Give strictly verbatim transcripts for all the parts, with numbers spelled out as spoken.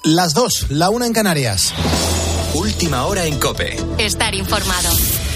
las dos, la una en Canarias. Última hora en COPE. Estar informado.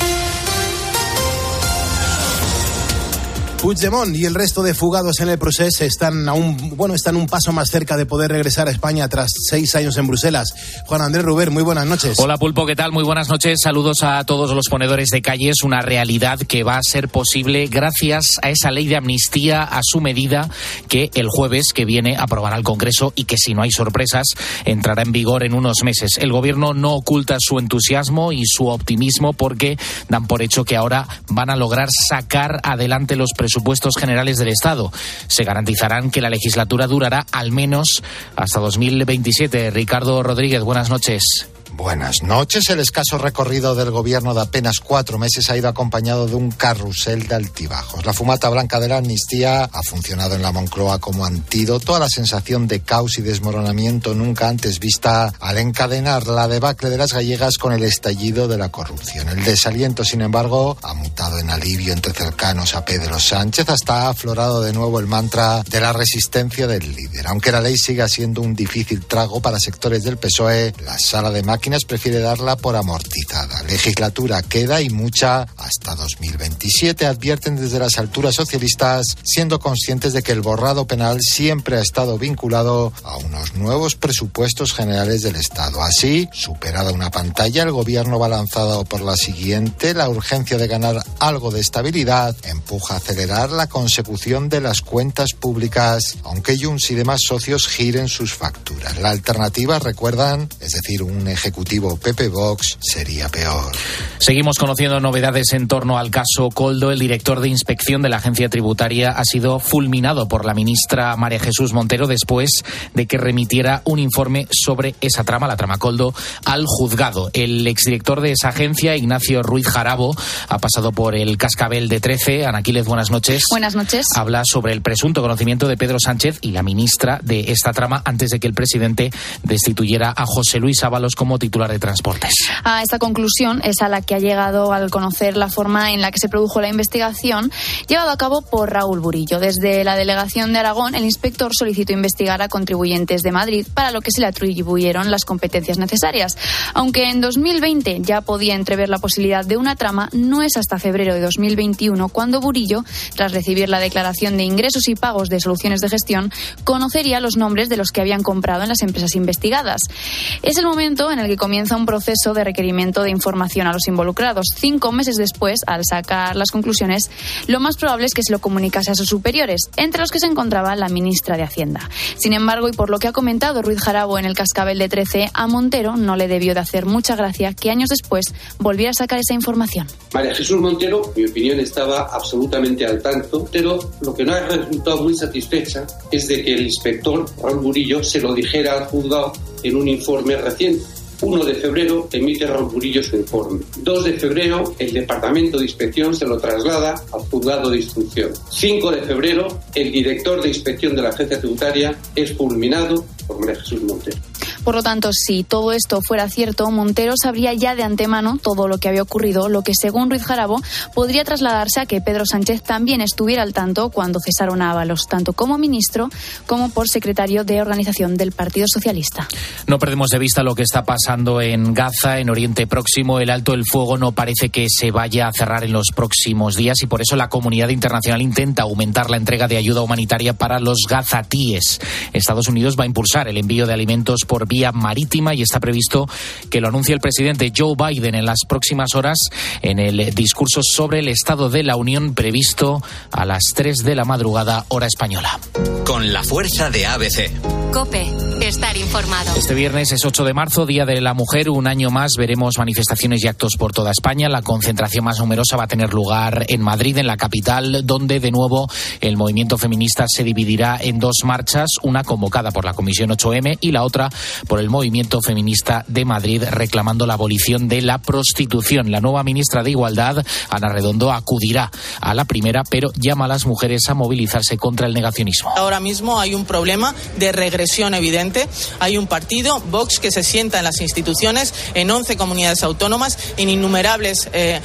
Puigdemont y el resto de fugados en el Procés están aún, bueno, están un paso más cerca de poder regresar a España tras seis años en Bruselas. Juan Andrés Ruber, muy buenas noches. Hola Pulpo, ¿qué tal? Muy buenas noches. Saludos a todos los ponedores de calle. Es una realidad que va a ser posible gracias a esa ley de amnistía a su medida que el jueves que viene aprobará el Congreso y que, si no hay sorpresas, entrará en vigor en unos meses. El Gobierno no oculta su entusiasmo y su optimismo porque dan por hecho que ahora van a lograr sacar adelante los presupuestos presupuestos generales del Estado. Se garantizarán que la legislatura durará al menos hasta dos mil veintisiete. Ricardo Rodríguez, buenas noches. Buenas noches. El escaso recorrido del gobierno de apenas cuatro meses ha ido acompañado de un carrusel de altibajos. La fumata blanca de la amnistía ha funcionado en la Moncloa como antídoto a la sensación de caos y desmoronamiento nunca antes vista al encadenar la debacle de las gallegas con el estallido de la corrupción. El desaliento, sin embargo, ha mutado en alivio entre cercanos a Pedro Sánchez, hasta ha aflorado de nuevo el mantra de la resistencia del líder. Aunque la ley siga siendo un difícil trago para sectores del P S O E, la sala de máquinas prefiere darla por amortizada. Legislatura queda y mucha hasta dos mil veintisiete, advierten desde las alturas socialistas, siendo conscientes de que el borrado penal siempre ha estado vinculado a unos nuevos presupuestos generales del Estado. Así, superada una pantalla, el gobierno va lanzado por la siguiente. La urgencia de ganar algo de estabilidad empuja a acelerar la consecución de las cuentas públicas, aunque Junts y demás socios giren sus facturas. La alternativa, recuerdan, es decir, un ejecutivo P P Vox, sería peor. Seguimos conociendo novedades en torno al caso Koldo. El director de inspección de la agencia tributaria ha sido fulminado por la ministra María Jesús Montero después de que remitiera un informe sobre esa trama, la trama Koldo, al juzgado. El exdirector de esa agencia, Ignacio Ruiz Jarabo, ha pasado por el cascabel de trece. Ana Quílez, buenas noches. Buenas noches. Habla sobre el presunto conocimiento de Pedro Sánchez y la ministra de esta trama antes de que el presidente destituyera a José Luis Ábalos como titular de Transportes. A esta conclusión es a la que ha llegado al conocer la forma en la que se produjo la investigación llevada a cabo por Raúl Burillo. Desde la delegación de Aragón, el inspector solicitó investigar a contribuyentes de Madrid, para lo que se le atribuyeron las competencias necesarias. Aunque en dos mil veinte ya podía entrever la posibilidad de una trama, no es hasta febrero de dos mil veintiuno cuando Burillo, tras recibir la declaración de ingresos y pagos de Soluciones de Gestión, conocería los nombres de los que habían comprado en las empresas investigadas. Es el momento en el que comienza un proceso de requerimiento de información a los involucrados. Cinco meses después, al sacar las conclusiones, lo más probable es que se lo comunicase a sus superiores, entre los que se encontraba la ministra de Hacienda. Sin embargo, y por lo que ha comentado Ruiz Jarabo en el cascabel de trece, a Montero no le debió de hacer mucha gracia que años después volviera a sacar esa información. María Jesús Montero, en mi opinión, estaba absolutamente al tanto, pero lo que no ha resultado muy satisfecha es de que el inspector Raúl Burillo se lo dijera al juzgado en un informe reciente. uno de febrero emite Raúl Burillo su informe. dos de febrero el Departamento de Inspección se lo traslada al Juzgado de Instrucción. cinco de febrero el director de Inspección de la Agencia Tributaria es fulminado por María Jesús Montero. Por lo tanto, si todo esto fuera cierto, Montero sabría ya de antemano todo lo que había ocurrido, lo que, según Ruiz Jarabo, podría trasladarse a que Pedro Sánchez también estuviera al tanto cuando cesaron a Ábalos, tanto como ministro como por secretario de organización del Partido Socialista. No perdemos de vista lo que está pasando en Gaza, en Oriente Próximo. El alto del fuego no parece que se vaya a cerrar en los próximos días y por eso la comunidad internacional intenta aumentar la entrega de ayuda humanitaria para los gazatíes. Estados Unidos va a impulsar el envío de alimentos por vía marítima y está previsto que lo anuncie el presidente Joe Biden en las próximas horas en el discurso sobre el Estado de la Unión previsto a las tres de la madrugada, hora española. Con la fuerza de A B C. COPE, estar informado. Este viernes es ocho de marzo, Día de la Mujer. Un año más veremos manifestaciones y actos por toda España. La concentración más numerosa va a tener lugar en Madrid, en la capital, donde de nuevo el movimiento feminista se dividirá en dos marchas, una convocada por la Comisión ocho eme y la otra por el movimiento feminista de Madrid, reclamando la abolición de la prostitución. La nueva ministra de Igualdad, Ana Redondo, acudirá a la primera, pero llama a las mujeres a movilizarse contra el negacionismo. Ahora mismo hay un problema de regresión evidente. Hay un partido, Vox, que se sienta en las instituciones, en once comunidades autónomas, en innumerables eh,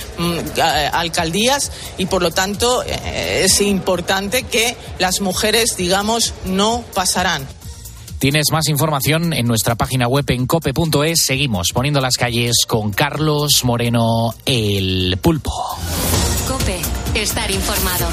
alcaldías y, por lo tanto, eh, es importante que las mujeres, digamos, no pasarán. Tienes más información en nuestra página web en cope punto es. Seguimos poniendo las calles con Carlos Moreno, el Pulpo. COPE, estar informado.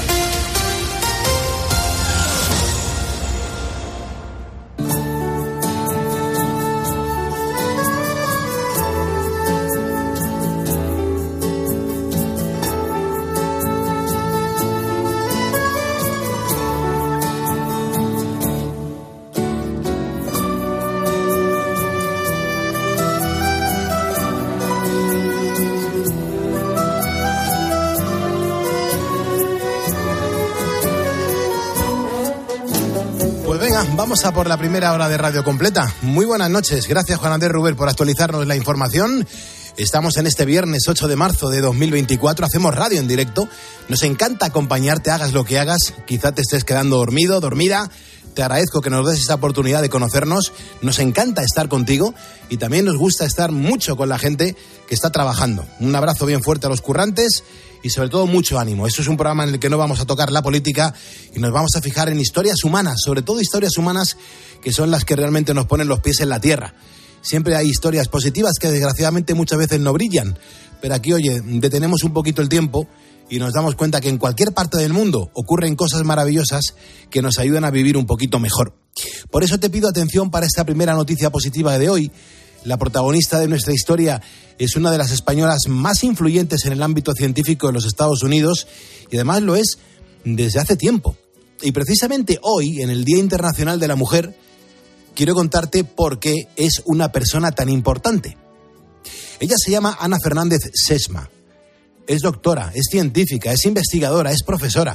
Vamos a por la primera hora de Radio Completa. Muy buenas noches. Gracias, Juan Andrés Ruber, por actualizarnos la información. Estamos en este viernes ocho de marzo de dos mil veinticuatro. Hacemos radio en directo. Nos encanta acompañarte, hagas lo que hagas. Quizá te estés quedando dormido, dormida. Te agradezco que nos des esta oportunidad de conocernos. Nos encanta estar contigo y también nos gusta estar mucho con la gente que está trabajando. Un abrazo bien fuerte a los currantes y sobre todo mucho ánimo. Esto es un programa en el que no vamos a tocar la política y nos vamos a fijar en historias humanas, sobre todo historias humanas que son las que realmente nos ponen los pies en la tierra. Siempre hay historias positivas que desgraciadamente muchas veces no brillan, pero aquí, oye, detenemos un poquito el tiempo y nos damos cuenta que en cualquier parte del mundo ocurren cosas maravillosas que nos ayudan a vivir un poquito mejor. Por eso te pido atención para esta primera noticia positiva de hoy. La protagonista de nuestra historia es una de las españolas más influyentes en el ámbito científico de los Estados Unidos y además lo es desde hace tiempo. Y precisamente hoy, en el Día Internacional de la Mujer, quiero contarte por qué es una persona tan importante. Ella se llama Ana Fernández Sesma. Es doctora, es científica, es investigadora, es profesora.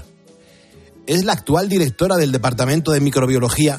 Es la actual directora del Departamento de Microbiología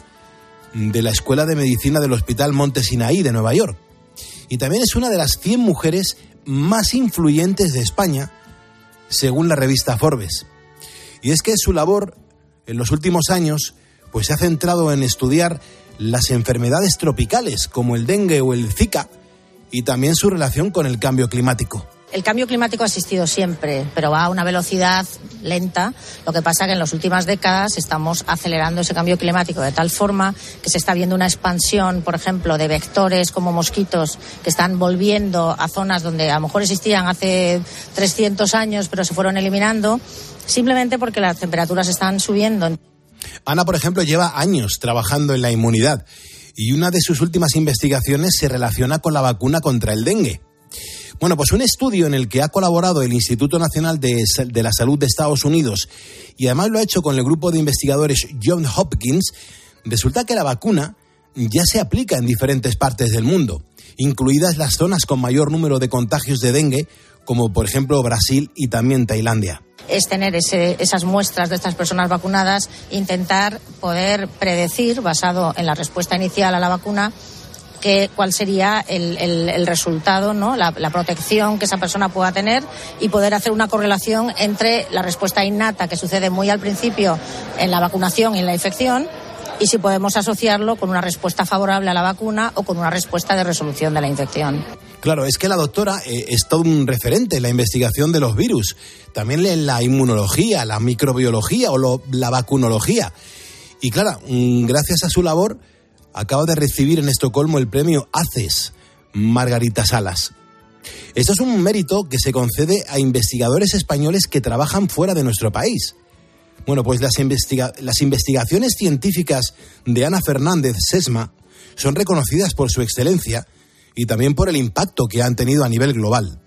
de la Escuela de Medicina del Hospital Monte Sinaí de Nueva York. Y también es una de las cien mujeres más influyentes de España, según la revista Forbes. Y es que su labor en los últimos años pues se ha centrado en estudiar las enfermedades tropicales como el dengue o el Zika y también su relación con el cambio climático. El cambio climático ha existido siempre, pero va a una velocidad lenta. Lo que pasa es que en las últimas décadas estamos acelerando ese cambio climático de tal forma que se está viendo una expansión, por ejemplo, de vectores como mosquitos que están volviendo a zonas donde a lo mejor existían hace trescientos años, pero se fueron eliminando, simplemente porque las temperaturas están subiendo. Ana, por ejemplo, lleva años trabajando en la inmunidad y una de sus últimas investigaciones se relaciona con la vacuna contra el dengue. Bueno, pues un estudio en el que ha colaborado el Instituto Nacional de, de la Salud de Estados Unidos y además lo ha hecho con el grupo de investigadores Johns Hopkins, resulta que la vacuna ya se aplica en diferentes partes del mundo, incluidas las zonas con mayor número de contagios de dengue, como por ejemplo Brasil y también Tailandia. Es tener ese, esas muestras de estas personas vacunadas, intentar poder predecir, basado en la respuesta inicial a la vacuna, que, cuál sería el, el, el resultado, ¿no? La, la protección que esa persona pueda tener y poder hacer una correlación entre la respuesta innata que sucede muy al principio en la vacunación y en la infección y si podemos asociarlo con una respuesta favorable a la vacuna o con una respuesta de resolución de la infección. Claro, es que la doctora eh, es todo un referente en la investigación de los virus, también en la inmunología, la microbiología o lo, la vacunología. Y claro, gracias a su labor acaba de recibir en Estocolmo el premio ACES, Margarita Salas. Esto es un mérito que se concede a investigadores españoles que trabajan fuera de nuestro país. Bueno, pues las, investiga- las investigaciones científicas de Ana Fernández Sesma son reconocidas por su excelencia y también por el impacto que han tenido a nivel global.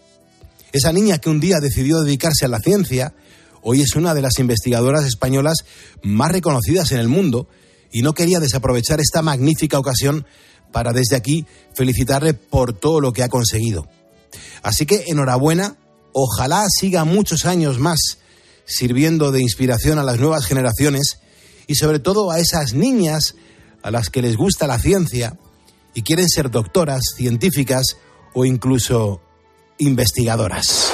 Esa niña que un día decidió dedicarse a la ciencia, hoy es una de las investigadoras españolas más reconocidas en el mundo y no quería desaprovechar esta magnífica ocasión para desde aquí felicitarle por todo lo que ha conseguido. Así que enhorabuena, ojalá siga muchos años más sirviendo de inspiración a las nuevas generaciones y sobre todo a esas niñas a las que les gusta la ciencia y quieren ser doctoras, científicas o incluso investigadoras.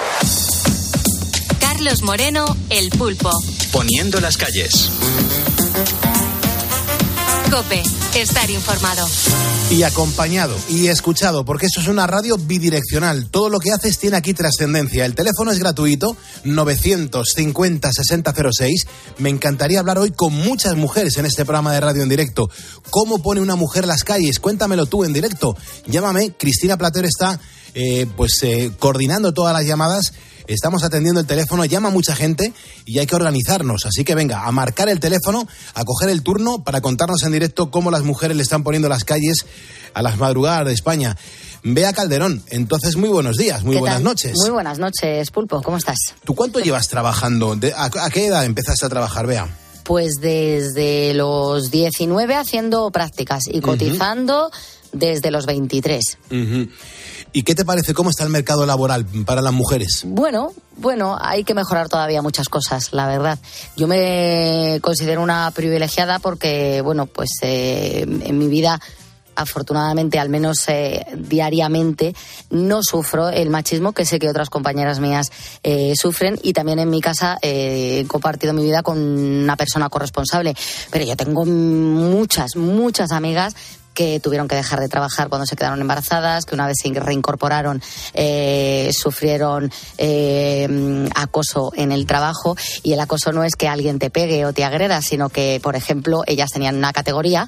Carlos Moreno, el Pulpo. Poniendo las calles. COPE, estar informado. Y acompañado y escuchado, porque esto es una radio bidireccional. Todo lo que haces tiene aquí trascendencia. El teléfono es gratuito, novecientos cincuenta sesenta cero seis. Me encantaría hablar hoy con muchas mujeres en este programa de radio en directo. ¿Cómo pone una mujer las calles? Cuéntamelo tú en directo. Llámame, Cristina Platero está eh, pues eh, coordinando todas las llamadas. Estamos atendiendo el teléfono, llama mucha gente y hay que organizarnos. Así que venga, a marcar el teléfono, a coger el turno para contarnos en directo cómo las mujeres le están poniendo las calles a las madrugadas de España. Bea Calderón, entonces muy buenos días, muy buenas noches. Muy buenas noches, Pulpo, ¿cómo estás? ¿Tú cuánto llevas trabajando? ¿De, a, ¿A qué edad empezaste a trabajar, Bea? Pues desde los diecinueve haciendo prácticas y cotizando uh-huh. desde los veintitrés. Uh-huh. ¿Y qué te parece? ¿Cómo está el mercado laboral para las mujeres? Bueno, bueno, hay que mejorar todavía muchas cosas, la verdad. Yo me considero una privilegiada porque, bueno, pues eh, en mi vida, afortunadamente, al menos eh, diariamente, no sufro el machismo que sé que otras compañeras mías eh, sufren, y también en mi casa eh, he compartido mi vida con una persona corresponsable. Pero yo tengo muchas, muchas amigas que tuvieron que dejar de trabajar cuando se quedaron embarazadas, que una vez se reincorporaron eh, sufrieron eh, acoso en el trabajo. Y el acoso no es que alguien te pegue o te agreda, sino que, por ejemplo, ellas tenían una categoría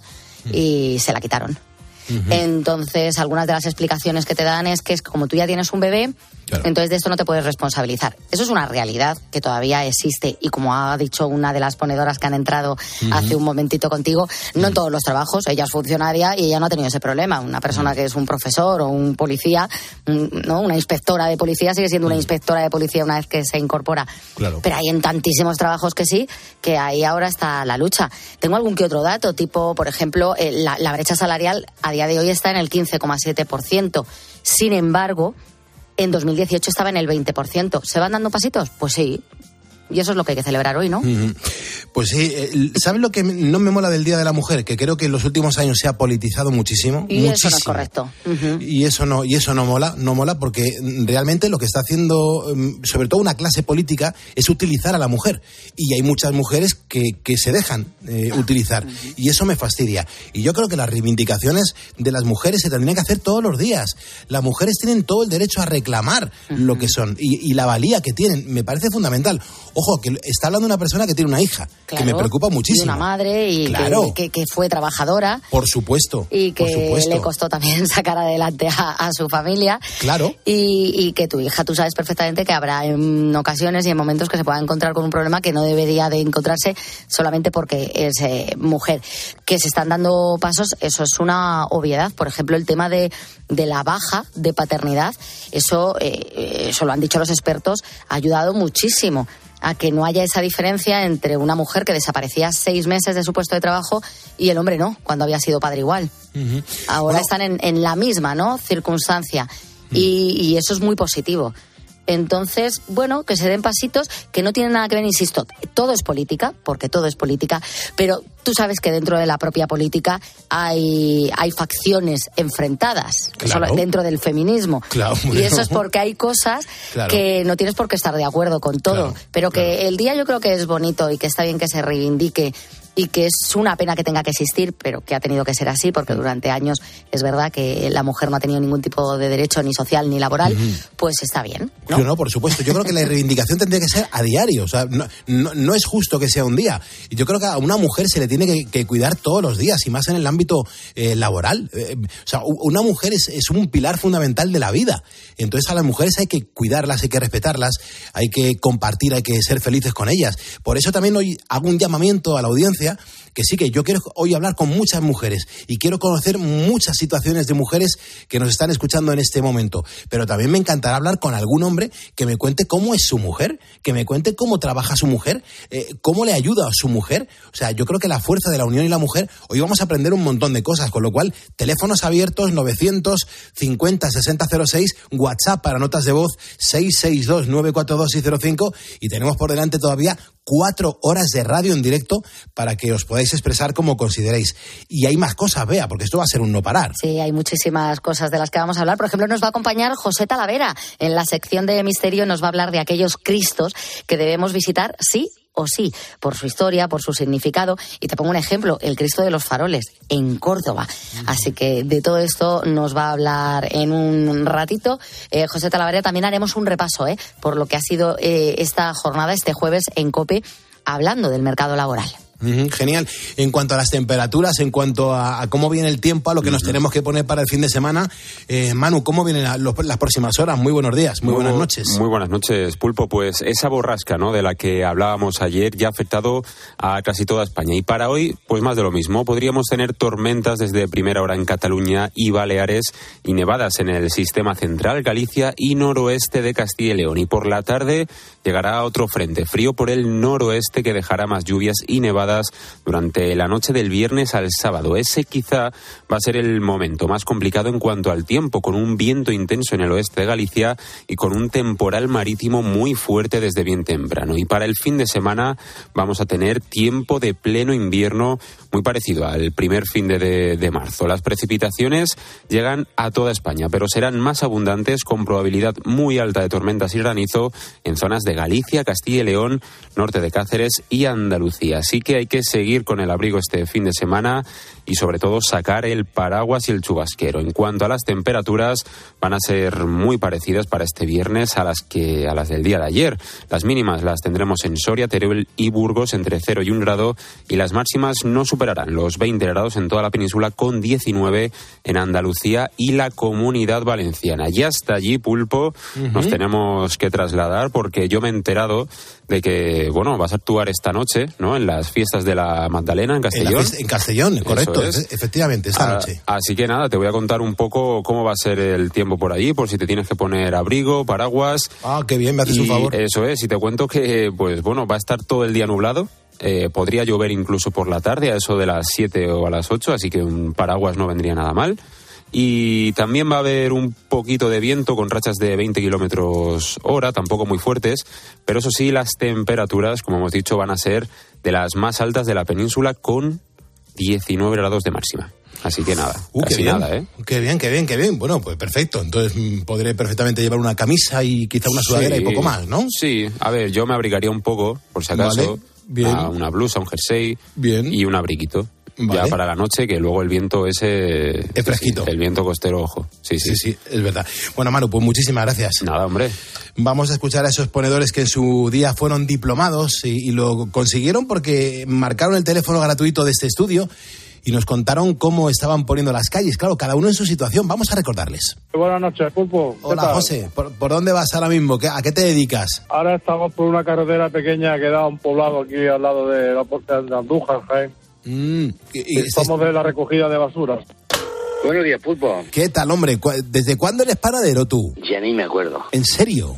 y se la quitaron. Uh-huh. Entonces, algunas de las explicaciones que te dan es que es como tú ya tienes un bebé, claro, entonces de esto no te puedes responsabilizar. Eso es una realidad que todavía existe, y como ha dicho una de las ponedoras que han entrado uh-huh. hace un momentito contigo, no uh-huh. en todos los trabajos. Ella es funcionaria y ella no ha tenido ese problema. Una persona uh-huh. que es un profesor o un policía, ¿no? Una inspectora de policía sigue siendo uh-huh. una inspectora de policía una vez que se incorpora. Claro. Pero hay en tantísimos trabajos que sí, que ahí ahora está la lucha. Tengo algún que otro dato, tipo, por ejemplo, eh, la, la brecha salarial a día de hoy está en el quince coma siete por ciento. Sin embargo, en dos mil dieciocho estaba en el veinte por ciento. ¿Se van dando pasitos? Pues sí. Y eso es lo que hay que celebrar hoy, ¿no? Uh-huh. Pues sí. ¿Sabes lo que no me mola del Día de la Mujer? Que creo que en los últimos años se ha politizado muchísimo. Y muchísimo. Eso no es correcto. Uh-huh. Y eso no, y eso no mola, no mola porque realmente lo que está haciendo, sobre todo una clase política, es utilizar a la mujer. Y hay muchas mujeres que, que se dejan eh, utilizar. Uh-huh. Y eso me fastidia. Y yo creo que las reivindicaciones de las mujeres se tendrían que hacer todos los días. Las mujeres tienen todo el derecho a reclamar uh-huh. lo que son. Y, y la valía que tienen me parece fundamental. Ojo, que está hablando una persona que tiene una hija, claro, que me preocupa muchísimo. Y una madre, y claro. que, que, que fue trabajadora. Por supuesto. Y que por supuesto. le costó también sacar adelante a, a su familia. Claro. Y, y que tu hija, tú sabes perfectamente que habrá en ocasiones y en momentos que se pueda encontrar con un problema que no debería de encontrarse solamente porque es eh, mujer. Que se están dando pasos, eso es una obviedad. Por ejemplo, el tema de, de la baja de paternidad, eso, eh, eso lo han dicho los expertos, ha ayudado muchísimo a que no haya esa diferencia entre una mujer que desaparecía seis meses de su puesto de trabajo y el hombre no, cuando había sido padre igual. Uh-huh. Ahora bueno. están en, en la misma, ¿no?, circunstancia. Uh-huh. y, y eso es muy positivo. Entonces, bueno, que se den pasitos que no tienen nada que ver, insisto, todo es política, porque todo es política, pero tú sabes que dentro de la propia política hay, hay facciones enfrentadas, claro, solo dentro del feminismo. Claro, y eso es porque hay cosas claro. que no tienes por qué estar de acuerdo con todo, claro, pero que claro. el día yo creo que es bonito y que está bien que se reivindique, y que es una pena que tenga que existir, pero que ha tenido que ser así, porque durante años es verdad que la mujer no ha tenido ningún tipo de derecho, ni social ni laboral, uh-huh. pues está bien, ¿no? No, no, por supuesto. Yo creo que la reivindicación tendría que ser a diario. O sea, no, no, no es justo que sea un día. Y yo creo que a una mujer se le tiene que, que cuidar todos los días, y más en el ámbito eh, laboral. Eh, o sea, una mujer es, es un pilar fundamental de la vida. Entonces a las mujeres hay que cuidarlas, hay que respetarlas, hay que compartir, hay que ser felices con ellas. Por eso también hoy hago un llamamiento a la audiencia, que sí, que yo quiero hoy hablar con muchas mujeres y quiero conocer muchas situaciones de mujeres que nos están escuchando en este momento, pero también me encantará hablar con algún hombre que me cuente cómo es su mujer, que me cuente cómo trabaja su mujer, eh, cómo le ayuda a su mujer. O sea, yo creo que la fuerza de la unión y la mujer, hoy vamos a aprender un montón de cosas, con lo cual, teléfonos abiertos, novecientos cincuenta sesenta cero seis, WhatsApp para notas de voz, seis seis dos nueve cuatro dos seis cero cinco, y tenemos por delante todavía cuatro horas de radio en directo para que os podáis expresar como consideréis. Y hay más cosas, Bea, porque esto va a ser un no parar. Sí, hay muchísimas cosas de las que vamos a hablar. Por ejemplo, nos va a acompañar José Talavera. En la sección de Misterio nos va a hablar de aquellos cristos que debemos visitar sí o sí, por su historia, por su significado. Y te pongo un ejemplo, el Cristo de los Faroles, en Córdoba. Uh-huh. Así que de todo esto nos va a hablar en un ratito eh, José Talaverría. También haremos un repaso eh, por lo que ha sido eh, esta jornada, este jueves en COPE, hablando del mercado laboral. Uh-huh, genial. En cuanto a las temperaturas, en cuanto a, a cómo viene el tiempo, a lo que uh-huh. nos tenemos que poner para el fin de semana, eh, Manu, ¿cómo vienen la, los, las próximas horas? Muy buenos días, muy, muy buenas noches. Muy buenas noches, Pulpo. Pues esa borrasca, ¿no?, de la que hablábamos ayer ya ha afectado a casi toda España. Y para hoy, pues más de lo mismo. Podríamos tener tormentas desde primera hora en Cataluña y Baleares y nevadas en el sistema central, Galicia y noroeste de Castilla y León. Y por la tarde llegará otro frente frío por el noroeste que dejará más lluvias y nevadas durante la noche del viernes al sábado. Ese quizá va a ser el momento más complicado en cuanto al tiempo, con un viento intenso en el oeste de Galicia y con un temporal marítimo muy fuerte desde bien temprano. Y para el fin de semana vamos a tener tiempo de pleno invierno muy parecido al primer fin de, de, de marzo. Las precipitaciones llegan a toda España, pero serán más abundantes, con probabilidad muy alta de tormentas y granizo en zonas de Galicia, Castilla y León, norte de Cáceres y Andalucía. Así que hay que seguir con el abrigo este fin de semana y sobre todo sacar el paraguas y el chubasquero. En cuanto a las temperaturas, van a ser muy parecidas para este viernes a las que a las del día de ayer. Las mínimas las tendremos en Soria, Teruel y Burgos entre cero y un grado, y las máximas no superarán los veinte grados en toda la península, con diecinueve en Andalucía y la Comunidad Valenciana. Y hasta allí, Pulpo, uh-huh. nos tenemos que trasladar, porque yo me he enterado de que, bueno, vas a actuar esta noche, ¿no?, en las fiestas de la Magdalena en Castellón. En, la, en Castellón, correcto, es. efectivamente, esta a, noche. Así que nada, te voy a contar un poco cómo va a ser el tiempo por allí, por si te tienes que poner abrigo, paraguas. Ah, qué bien, me haces y un favor. Eso es, y te cuento que, pues bueno, va a estar todo el día nublado. Eh, podría llover incluso por la tarde, a eso de las siete o a las ocho, así que un paraguas no vendría nada mal. Y también va a haber un poquito de viento con rachas de veinte kilómetros hora, tampoco muy fuertes, pero eso sí, las temperaturas, como hemos dicho, van a ser de las más altas de la península, con diecinueve grados de máxima. Así que nada, uh, casi qué bien, nada, ¿eh? Qué bien, qué bien, qué bien. Bueno, pues perfecto. Entonces mmm, podré perfectamente llevar una camisa y quizá una sudadera sí, y poco más, ¿no? Sí, a ver, yo me abrigaría un poco, por si acaso. Vale, bien. Una, una blusa, un jersey bien. Y un abriguito. Vale. Ya para la noche, que luego el viento ese... Es fresquito. Sí, el viento costero, ojo. Sí, sí, sí, sí, es verdad. Bueno, Manu, pues muchísimas gracias. Nada, hombre. Vamos a escuchar a esos ponedores que en su día fueron diplomados y, y lo consiguieron porque marcaron el teléfono gratuito de este estudio y nos contaron cómo estaban poniendo las calles. Claro, cada uno en su situación. Vamos a recordarles. Buenas noches, Pulpo. Hola, José. ¿Por, ¿Por dónde vas ahora mismo? ¿A qué te dedicas? Ahora estamos por una carretera pequeña que da a un poblado aquí al lado de la puerta de Andújar, Jaén. Mm, y, y Estamos este... de la recogida de basuras. Buenos días, Pulpo. ¿Qué tal, hombre? ¿Desde cuándo eres panadero tú? Ya ni me acuerdo. ¿En serio?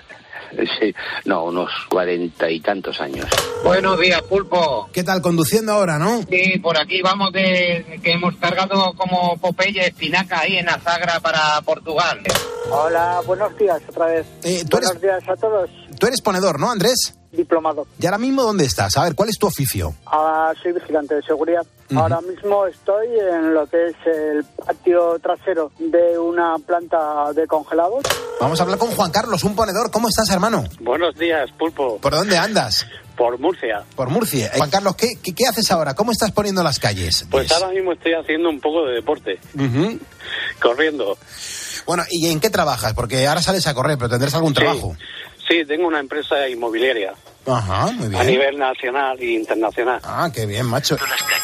Sí, no, unos cuarenta y tantos años. Buenos días, Pulpo. ¿Qué tal, conduciendo ahora, no? Sí, por aquí vamos de que hemos cargado como Popeye espinaca ahí en Azagra para Portugal. Hola, buenos días otra vez. Eh, ¿tú buenos eres... días a todos. Tú eres ponedor, ¿no, Andrés? Diplomado. ¿Y ahora mismo dónde estás? A ver, ¿cuál es tu oficio? Ahora soy vigilante de seguridad. Uh-huh. Ahora mismo estoy en lo que es el patio trasero de una planta de congelados. Vamos a hablar con Juan Carlos, un ponedor. ¿Cómo estás, hermano? Buenos días, Pulpo. ¿Por dónde andas? Por Murcia. Por Murcia. Eh, Juan Carlos, ¿qué, qué, ¿qué haces ahora? ¿Cómo estás poniendo las calles? Pues ahora mismo estoy haciendo un poco de deporte. Uh-huh. Corriendo. Bueno, ¿y en qué trabajas? Porque ahora sales a correr, pero tendrás algún sí. trabajo. Sí, tengo una empresa inmobiliaria. Ajá, muy bien. A nivel nacional e internacional. Ah, qué bien, macho.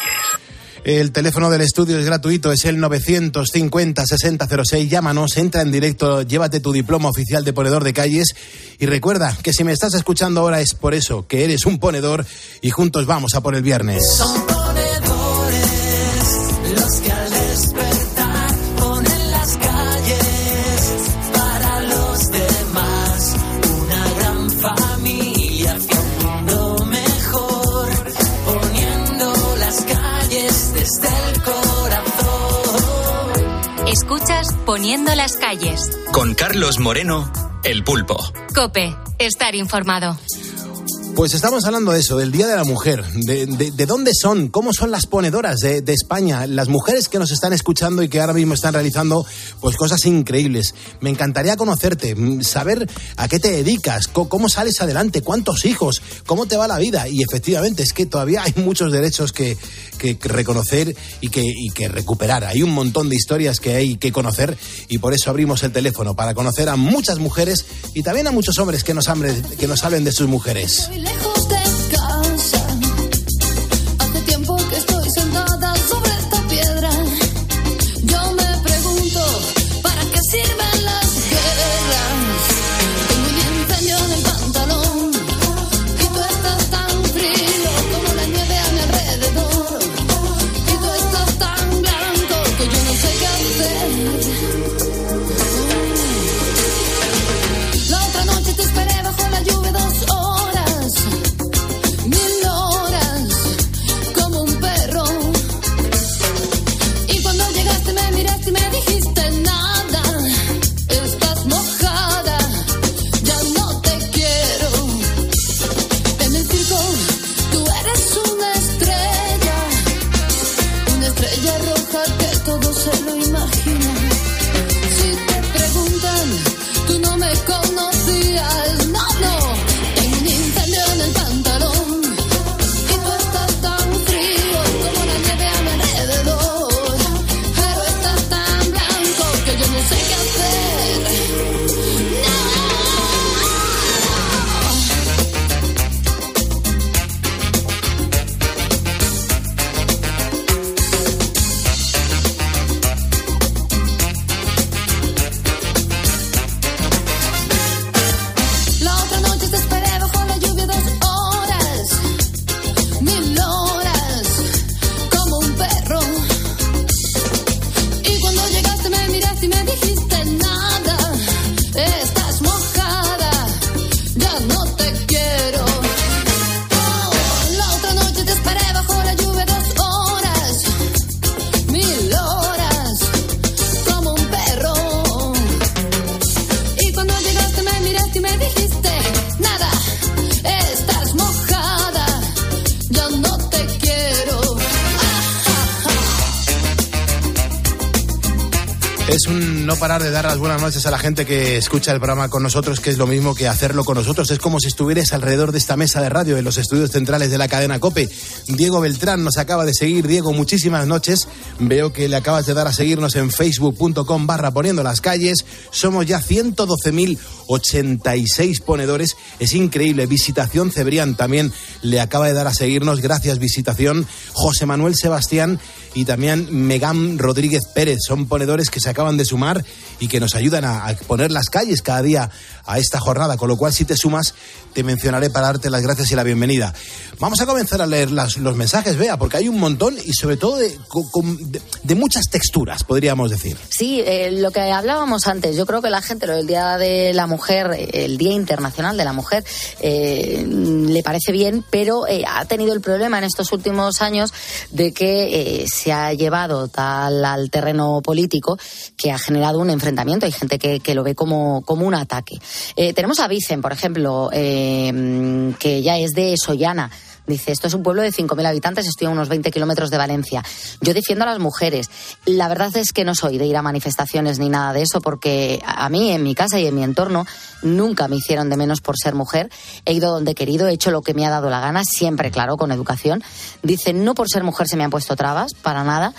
El teléfono del estudio es gratuito, es el novecientos cincuenta sesenta cero seis. Llámanos, entra en directo, llévate tu diploma oficial de ponedor de calles y recuerda que si me estás escuchando ahora es por eso, que eres un ponedor y juntos vamos a por el viernes. Son ponedores los que al despertar ponen las calles para los demás, una gran familia hacia un mundo mejor, poniendo las calles desde el corazón. Escuchas Poniendo las calles. Con Carlos Moreno, El Pulpo. COPE, estar informado. Pues estamos hablando de eso, del Día de la Mujer, de, de, de dónde son, cómo son las ponedoras de, de España, las mujeres que nos están escuchando y que ahora mismo están realizando pues cosas increíbles. Me encantaría conocerte, saber a qué te dedicas, cómo, cómo sales adelante, cuántos hijos, cómo te va la vida. Y efectivamente es que todavía hay muchos derechos que, que reconocer y que, y que recuperar. Hay un montón de historias que hay que conocer y por eso abrimos el teléfono para conocer a muchas mujeres y también a muchos hombres que nos, hablen, que nos hablen de sus mujeres. Lejos de casa, hace tiempo que estoy sentada sobre esta piedra. Yo me pregunto, ¿para qué sirven las guerras? Tengo un incendio en el pantalón y tú estás tan frío como la nieve a mi alrededor. Y tú estás tan blanco que yo no sé qué hacer. La otra noche te esperé bajo la lluvia dos horas. Mil horas, como un perro. Y cuando llegaste me miraste y me dijiste nada. Estás mojada, ya no te quiero. En el circo tú eres una estrella, una estrella roja que todo se lo imagina. Si te preguntan, tú no me conocías, no, no. Tengo un incendio en el pantalón y tú estás tan frío como la nieve a mi alrededor. Pero estás tan blanco que yo no sé qué hacer. La otra noche te esperé bajo la lluvia dos horas, mil horas, como un perro. Y cuando llegaste me miraste y me dijiste nada. Estás mojada, ya no te quiero. Oh, la otra noche te esperé bajo la lluvia dos horas, mil horas, como un perro. Y cuando llegaste me miraste y me dijiste nada. Estás mojada, ya no te quiero. Es un no parar de dar las buenas noches a la gente que escucha el programa con nosotros, que es lo mismo que hacerlo con nosotros. Es como si estuvieras alrededor de esta mesa de radio en los estudios centrales de la cadena COPE. Diego Beltrán nos acaba de seguir. Diego, muchísimas noches. Veo que le acabas de dar a seguirnos en facebook.com barra poniendo las calles. Somos ya ciento doce mil ochenta y seis ponedores. Es increíble. Visitación Cebrián también le acaba de dar a seguirnos. Gracias, Visitación. José Manuel Sebastián y también Megam Rodríguez Pérez. Son ponedores que se acaban de sumar y que nos ayudan a, a poner las calles cada día a esta jornada, con lo cual si te sumas te mencionaré para darte las gracias y la bienvenida. Vamos a comenzar a leer las, los mensajes, Bea, porque hay un montón y sobre todo de, de, de muchas texturas, podríamos decir. Sí, eh, lo que hablábamos antes, yo creo que la gente, lo del Día de la Mujer, el Día Internacional de la Mujer, eh, le parece bien, pero eh, ha tenido el problema en estos últimos años de que eh, se ha llevado tal al terreno político que ha generado un enfrentamiento. Hay gente que, que lo ve como, como un ataque. Eh, tenemos a Vicen, por ejemplo, eh, que ya es de Sollana. Dice, esto es un pueblo de cinco mil habitantes, estoy a unos veinte kilómetros de Valencia. Yo defiendo a las mujeres. La verdad es que no soy de ir a manifestaciones ni nada de eso, porque a mí, en mi casa y en mi entorno, nunca me hicieron de menos por ser mujer. He ido donde he querido, he hecho lo que me ha dado la gana, siempre, claro, con educación. Dice, no por ser mujer se me han puesto trabas, para nada.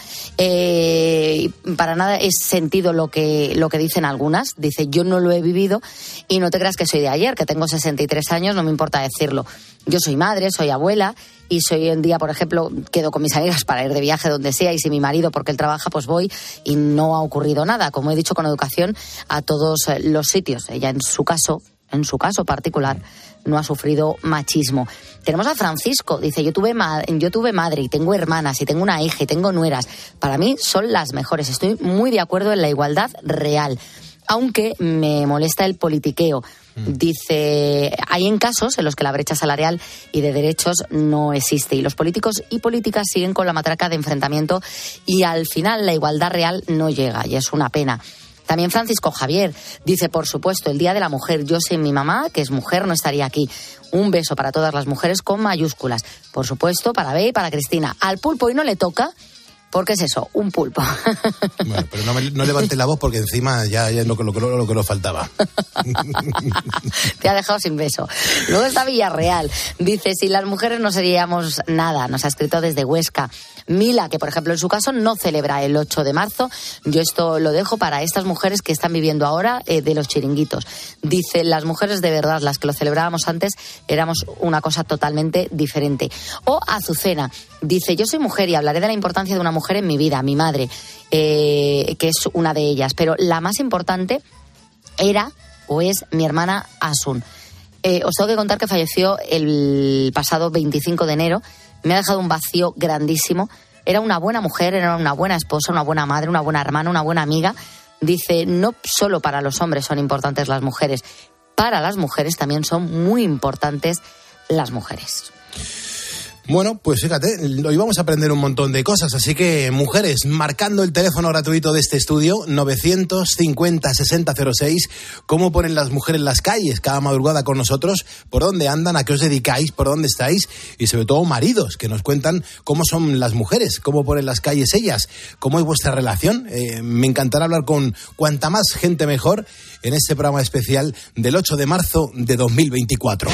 Eh, para nada he sentido lo que, lo que dicen algunas. Dice, yo no lo he vivido y no te creas que soy de ayer, que tengo sesenta y tres años, no me importa decirlo. Yo soy madre, soy abuela y soy hoy en día, por ejemplo, quedo con mis amigas para ir de viaje donde sea y si mi marido, porque él trabaja, pues voy y no ha ocurrido nada. Como he dicho, con educación a todos los sitios. Ella en su caso, en su caso particular, no ha sufrido machismo. Tenemos a Francisco, dice, yo tuve, ma- yo tuve madre y tengo hermanas y tengo una hija y tengo nueras. Para mí son las mejores. Estoy muy de acuerdo en la igualdad real, aunque me molesta el politiqueo. Dice, hay en casos en los que la brecha salarial y de derechos no existe y los políticos y políticas siguen con la matraca de enfrentamiento y al final la igualdad real no llega y es una pena. También Francisco Javier dice, por supuesto, el Día de la Mujer. Yo sin mi mamá, que es mujer, no estaría aquí. Un beso para todas las mujeres con mayúsculas. Por supuesto, para Bea y para Cristina. Al pulpo hoy no le toca, porque es eso, un pulpo. Bueno, pero no, me, no levante la voz porque encima ya, ya es lo que, lo, lo, lo que nos faltaba. Te ha dejado sin beso. Luego está Villarreal. Dice, si las mujeres no seríamos nada. Nos ha escrito desde Huesca. Mila, que por ejemplo en su caso no celebra el ocho de marzo. Yo esto lo dejo para estas mujeres que están viviendo ahora eh, de los chiringuitos. Dice, las mujeres de verdad, las que lo celebrábamos antes, éramos una cosa totalmente diferente. O Azucena. Dice, yo soy mujer y hablaré de la importancia de una mujer en mi vida, mi madre, eh, que es una de ellas. Pero la más importante era o es mi hermana Asun. Eh, os tengo que contar que falleció el pasado veinticinco de enero. Me ha dejado un vacío grandísimo. Era una buena mujer, era una buena esposa, una buena madre, una buena hermana, una buena amiga. Dice, no solo para los hombres son importantes las mujeres, para las mujeres también son muy importantes las mujeres. Bueno, pues fíjate, hoy vamos a aprender un montón de cosas, así que mujeres, marcando el teléfono gratuito de este estudio, novecientos cincuenta sesenta cero seis, ¿cómo ponen las mujeres las calles cada madrugada con nosotros? ¿Por dónde andan? ¿A qué os dedicáis? ¿Por dónde estáis? Y sobre todo maridos, que nos cuentan cómo son las mujeres, cómo ponen las calles ellas, cómo es vuestra relación. Eh, me encantará hablar con cuanta más gente mejor en este programa especial del ocho de marzo de dos mil veinticuatro.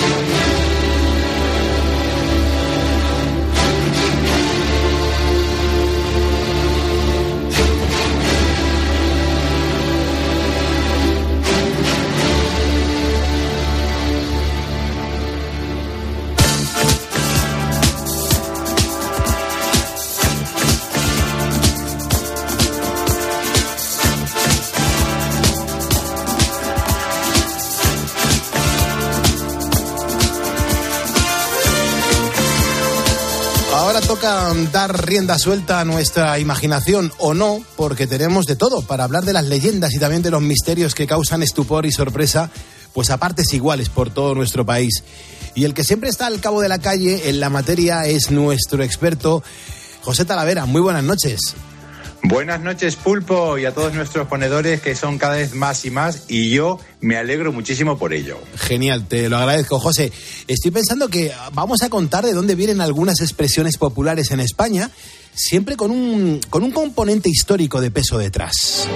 Toca dar rienda suelta a nuestra imaginación, o no, porque tenemos de todo para hablar de las leyendas y también de los misterios que causan estupor y sorpresa, pues a partes iguales por todo nuestro país. Y el que siempre está al cabo de la calle en la materia es nuestro experto José Talavera. Muy buenas noches. Buenas noches, Pulpo, y a todos nuestros ponedores, que son cada vez más y más, y yo me alegro muchísimo por ello. Genial, te lo agradezco, José. Estoy pensando que vamos a contar de dónde vienen algunas expresiones populares en España, siempre con un, con un componente histórico de peso detrás.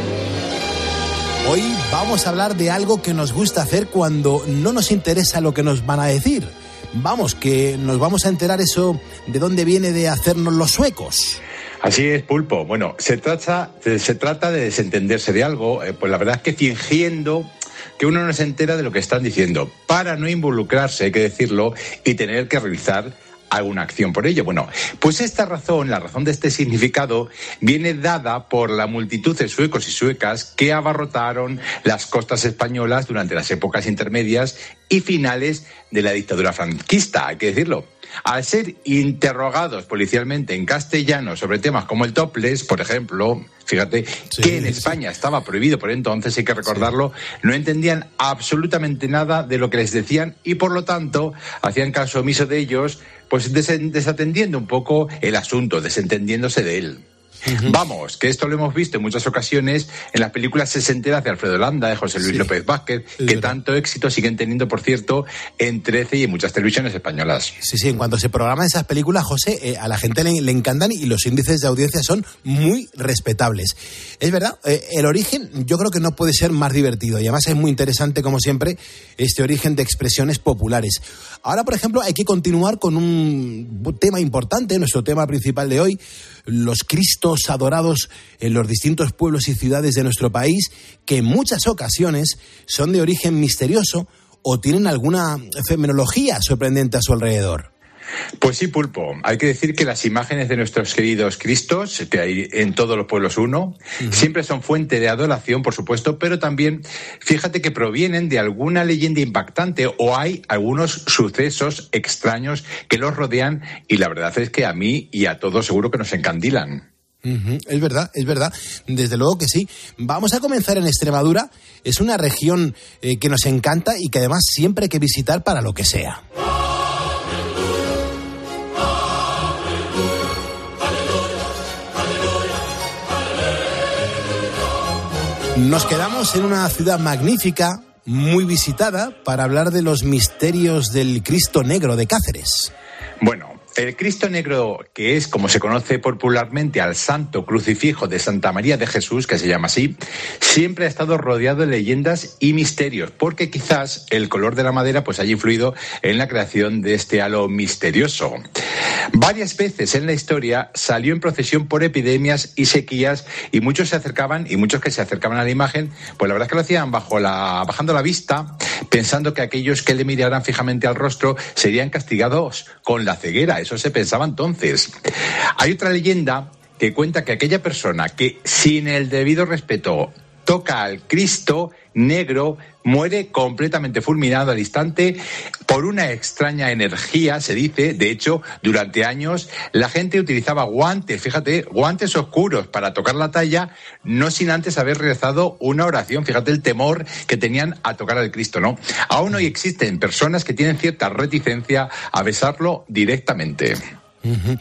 Hoy vamos a hablar de algo que nos gusta hacer cuando no nos interesa lo que nos van a decir. Vamos, que nos vamos a enterar eso de dónde viene de hacernos los suecos. Así es, Pulpo. Bueno, se trata, se trata de desentenderse de algo, eh, pues la verdad es que fingiendo que uno no se entera de lo que están diciendo, para no involucrarse, hay que decirlo, y tener que realizar alguna acción por ello. Bueno, pues esta razón, la razón de este significado, viene dada por la multitud de suecos y suecas que abarrotaron las costas españolas durante las épocas intermedias y finales de la dictadura franquista, hay que decirlo. Al ser interrogados policialmente en castellano sobre temas como el topless, por ejemplo, fíjate, sí, que en España sí. estaba prohibido por entonces, hay que recordarlo, sí. no entendían absolutamente nada de lo que les decían y por lo tanto hacían caso omiso de ellos, pues des- desatendiendo un poco el asunto, desentendiéndose de él. Uh-huh. Vamos, que esto lo hemos visto en muchas ocasiones en las películas sesenteras de Alfredo Landa, de José Luis sí. López Vázquez, que verdad. tanto éxito siguen teniendo, por cierto, en Trece y en muchas televisiones españolas. Sí, sí, en cuanto se programan esas películas, José, eh, a la gente le, le encantan y los índices de audiencia son muy respetables. Es verdad, eh, el origen yo creo que no puede ser más divertido y además es muy interesante, como siempre, este origen de expresiones populares. Ahora, por ejemplo, hay que continuar con un tema importante, nuestro tema principal de hoy, los Cristos adorados en los distintos pueblos y ciudades de nuestro país, que en muchas ocasiones son de origen misterioso o tienen alguna fenomenología sorprendente a su alrededor. Pues sí, Pulpo. Hay que decir que las imágenes de nuestros queridos Cristos, que hay en todos los pueblos uno, uh-huh. siempre son fuente de adoración, por supuesto, pero también, fíjate que provienen de alguna leyenda impactante o hay algunos sucesos extraños que los rodean y la verdad es que a mí y a todos seguro que nos encandilan. Uh-huh. Es verdad, es verdad, desde luego que sí. Vamos a comenzar en Extremadura. Es una región eh, que nos encanta y que además siempre hay que visitar para lo que sea. Nos quedamos en una ciudad magnífica, muy visitada, para hablar de los misterios del Cristo Negro de Cáceres. Bueno, el Cristo Negro, que es como se conoce popularmente al Santo Crucifijo de Santa María de Jesús, que se llama así, siempre ha estado rodeado de leyendas y misterios, porque quizás el color de la madera pues haya influido en la creación de este halo misterioso. Varias veces en la historia salió en procesión por epidemias y sequías, y muchos se acercaban, y muchos que se acercaban a la imagen, pues la verdad es que lo hacían bajo la, bajando la vista, pensando que aquellos que le miraran fijamente al rostro serían castigados con la ceguera. Eso se pensaba entonces. Hay otra leyenda que cuenta que aquella persona que sin el debido respeto toca al Cristo Negro muere completamente fulminado al instante por una extraña energía, se dice. De hecho, durante años la gente utilizaba guantes, fíjate, guantes oscuros para tocar la talla, no sin antes haber rezado una oración. Fíjate el temor que tenían a tocar al Cristo, ¿no? Aún hoy existen personas que tienen cierta reticencia a besarlo directamente. Uh-huh.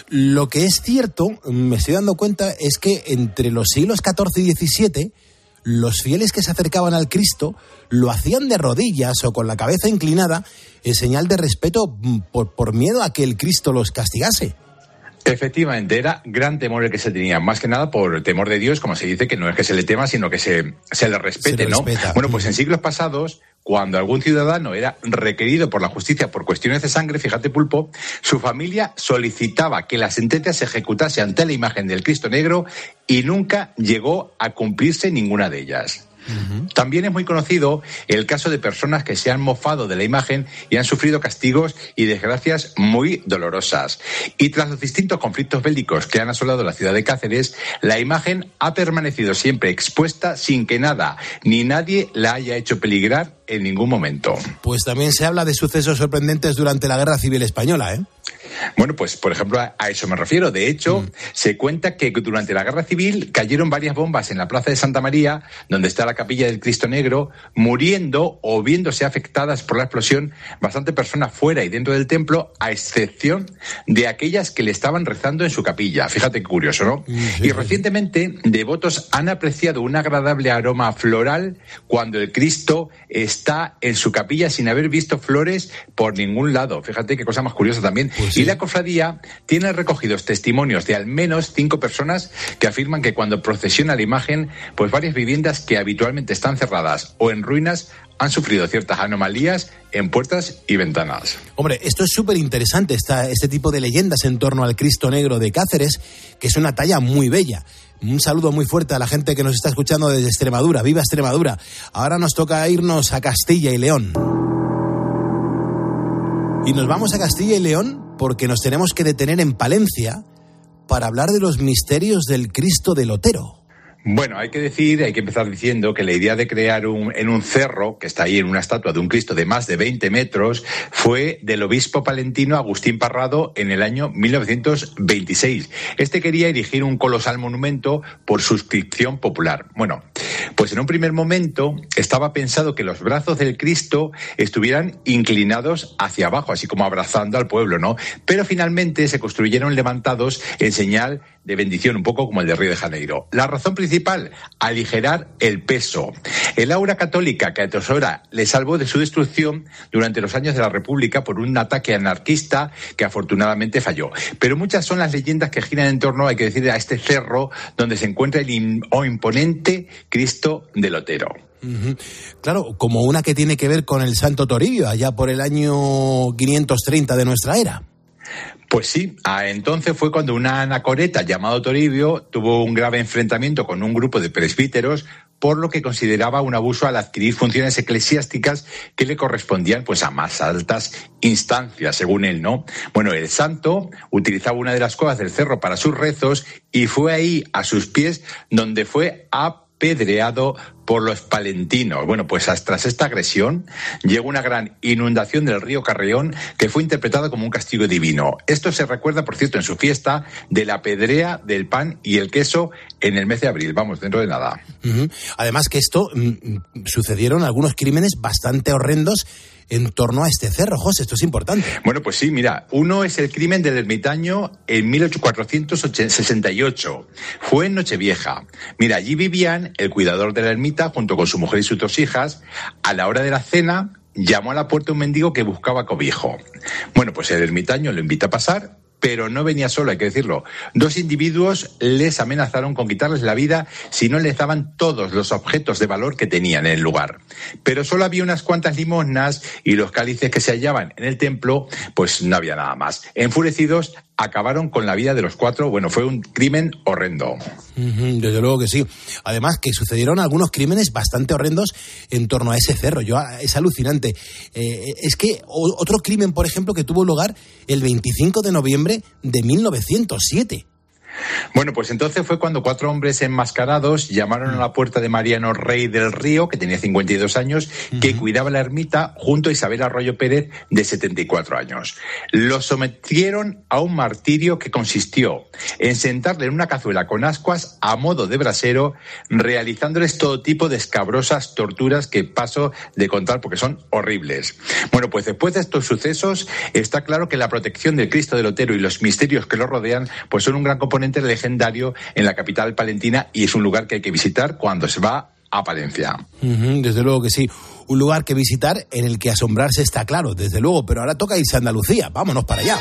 Lo que es cierto, me estoy dando cuenta, es que entre los siglos catorce y diecisiete, los fieles que se acercaban al Cristo lo hacían de rodillas o con la cabeza inclinada, en señal de respeto por, por miedo a que el Cristo los castigase. Efectivamente, era gran temor el que se tenía, más que nada por temor de Dios, como se dice, que no es que se le tema, sino que se, se le respete, se le ¿no? Respeta. Bueno, pues en siglos pasados, cuando algún ciudadano era requerido por la justicia por cuestiones de sangre, fíjate, Pulpo, su familia solicitaba que la sentencia se ejecutase ante la imagen del Cristo Negro y nunca llegó a cumplirse ninguna de ellas. Uh-huh. También es muy conocido el caso de personas que se han mofado de la imagen y han sufrido castigos y desgracias muy dolorosas. Y tras los distintos conflictos bélicos que han asolado la ciudad de Cáceres, la imagen ha permanecido siempre expuesta sin que nada ni nadie la haya hecho peligrar en ningún momento. Pues también se habla de sucesos sorprendentes durante la Guerra Civil Española, ¿eh? Bueno, pues por ejemplo a, a eso me refiero. De hecho, mm. se cuenta que durante la Guerra Civil cayeron varias bombas en la Plaza de Santa María, donde está la capilla del Cristo Negro, muriendo o viéndose afectadas por la explosión bastante personas fuera y dentro del templo, a excepción de aquellas que le estaban rezando en su capilla. Fíjate qué curioso, ¿no? Sí. Y recientemente, devotos han apreciado un agradable aroma floral cuando el Cristo está en su capilla sin haber visto flores por ningún lado. Fíjate qué cosa más curiosa también. Pues sí. Y la cofradía tiene recogidos testimonios de al menos cinco personas que afirman que cuando procesiona la imagen, pues varias viviendas que habitualmente están cerradas o en ruinas han sufrido ciertas anomalías en puertas y ventanas. Hombre, esto es súper interesante, este tipo de leyendas en torno al Cristo Negro de Cáceres, que es una talla muy bella. Un saludo muy fuerte a la gente que nos está escuchando desde Extremadura. ¡Viva Extremadura! Ahora nos toca irnos a Castilla y León. Y nos vamos a Castilla y León porque nos tenemos que detener en Palencia para hablar de los misterios del Cristo del Otero. Bueno, hay que decir, hay que empezar diciendo que la idea de crear un, en un cerro, que está ahí en una estatua de un Cristo de más de veinte metros, fue del obispo palentino Agustín Parrado en el año mil novecientos veintiséis. Este quería erigir un colosal monumento por suscripción popular. Bueno, pues en un primer momento estaba pensado que los brazos del Cristo estuvieran inclinados hacia abajo, así como abrazando al pueblo, ¿no? Pero finalmente se construyeron levantados en señal de bendición, un poco como el de Río de Janeiro. La razón principal, aligerar el peso. El aura católica que atesora le salvó de su destrucción durante los años de la República por un ataque anarquista que afortunadamente falló. Pero muchas son las leyendas que giran en torno, hay que decir, a este cerro donde se encuentra el in- o imponente Cristo del Otero. Uh-huh. Claro, como una que tiene que ver con el Santo Toribio, allá por el año quinientos treinta de nuestra era. Pues sí, entonces fue cuando una anacoreta llamado Toribio tuvo un grave enfrentamiento con un grupo de presbíteros por lo que consideraba un abuso al adquirir funciones eclesiásticas que le correspondían pues a más altas instancias, según él, ¿no? Bueno, el santo utilizaba una de las cuevas del cerro para sus rezos y fue ahí, a sus pies, donde fue apedreado por los palentinos. Bueno, pues tras esta agresión llegó una gran inundación del río Carrión que fue interpretada como un castigo divino. Esto se recuerda, por cierto, en su fiesta de la pedrea del pan y el queso en el mes de abril. Vamos, dentro de nada. Uh-huh. Además que esto mmm, sucedieron algunos crímenes bastante horrendos en torno a este cerro, José, esto es importante. Bueno, pues sí, mira, uno es el crimen del ermitaño en mil cuatrocientos sesenta y ocho. Fue en Nochevieja. Mira, allí vivían el cuidador de la ermita junto con su mujer y sus dos hijas. A la hora de la cena llamó a la puerta un mendigo que buscaba cobijo. Bueno, pues el ermitaño lo invita a pasar, pero no venía solo, hay que decirlo. Dos individuos les amenazaron con quitarles la vida si no les daban todos los objetos de valor que tenían en el lugar. Pero solo había unas cuantas limosnas y los cálices que se hallaban en el templo, pues no había nada más. Enfurecidos, acabaron con la vida de los cuatro. Bueno, fue un crimen horrendo. Uh-huh, desde luego que sí. Además que sucedieron algunos crímenes bastante horrendos en torno a ese cerro. Yo, es alucinante. Eh, es que o, otro crimen, por ejemplo, que tuvo lugar el veinticinco de noviembre de mil novecientos siete. Bueno, pues entonces fue cuando cuatro hombres enmascarados llamaron a la puerta de Mariano Rey del Río, que tenía cincuenta y dos años, uh-huh. que cuidaba la ermita, junto a Isabel Arroyo Pérez, de setenta y cuatro años. Los sometieron a un martirio que consistió en sentarle en una cazuela con ascuas a modo de brasero, realizándoles todo tipo de escabrosas torturas que paso de contar porque son horribles. Bueno, pues después de estos sucesos, está claro que la protección del Cristo del Otero y los misterios que lo rodean, pues son un gran componente legendario en la capital palentina y es un lugar que hay que visitar cuando se va a Palencia. Uh-huh, desde luego que sí, un lugar que visitar en el que asombrarse está claro, desde luego, pero ahora toca irse a Andalucía, vámonos para allá.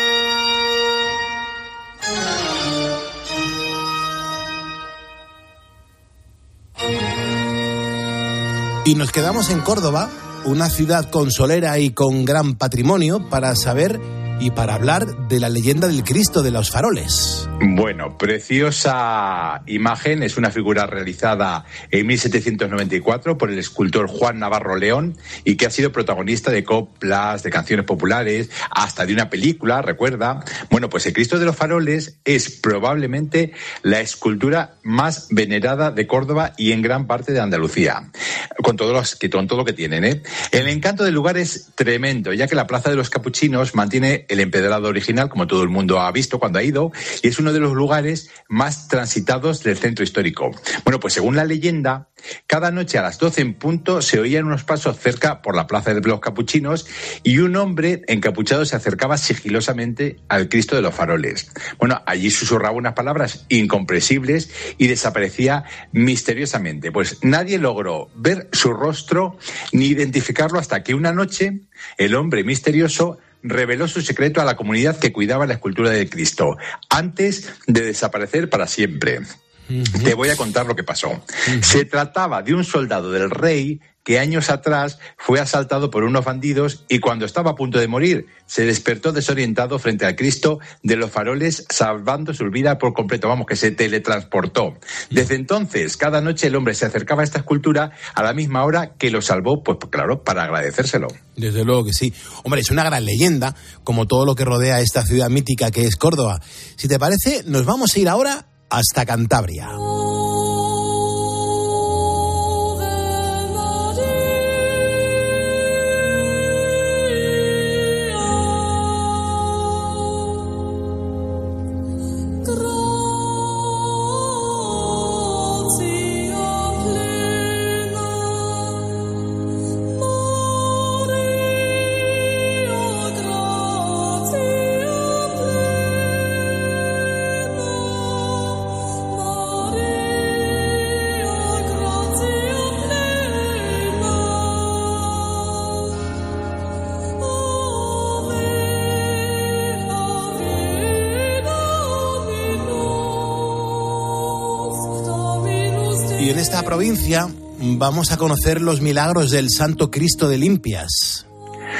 Y nos quedamos en Córdoba, una ciudad consolera y con gran patrimonio, para saber y para hablar de la leyenda del Cristo de los Faroles. Bueno, preciosa imagen, es una figura realizada en mil setecientos noventa y cuatro por el escultor Juan Navarro León y que ha sido protagonista de coplas, de canciones populares, hasta de una película, recuerda. Bueno, pues el Cristo de los Faroles es probablemente la escultura más venerada de Córdoba y en gran parte de Andalucía, con todo, los, con todo lo que tienen, ¿eh? El encanto del lugar es tremendo, ya que la Plaza de los Capuchinos mantiene el empedrado original, como todo el mundo ha visto cuando ha ido, y es uno de los lugares más transitados del centro histórico. Bueno, pues según la leyenda, cada noche a las doce en punto se oían unos pasos cerca por la Plaza de los Capuchinos y un hombre encapuchado se acercaba sigilosamente al Cristo de los Faroles. Bueno, allí susurraba unas palabras incomprensibles y desaparecía misteriosamente. Pues nadie logró ver su rostro ni identificarlo hasta que una noche el hombre misterioso reveló su secreto a la comunidad que cuidaba la escultura de Cristo, antes de desaparecer para siempre. Uh-huh. Te voy a contar lo que pasó. Uh-huh. Se trataba de un soldado del rey que años atrás fue asaltado por unos bandidos y cuando estaba a punto de morir se despertó desorientado frente al Cristo de los Faroles, salvando su vida por completo, vamos, que se teletransportó. Desde entonces, cada noche el hombre se acercaba a esta escultura a la misma hora que lo salvó, pues claro, para agradecérselo. Desde luego que sí. Hombre, es una gran leyenda, como todo lo que rodea esta ciudad mítica que es Córdoba. Si te parece, nos vamos a ir ahora hasta Cantabria. Y en esta provincia vamos a conocer los milagros del Santo Cristo de Limpias.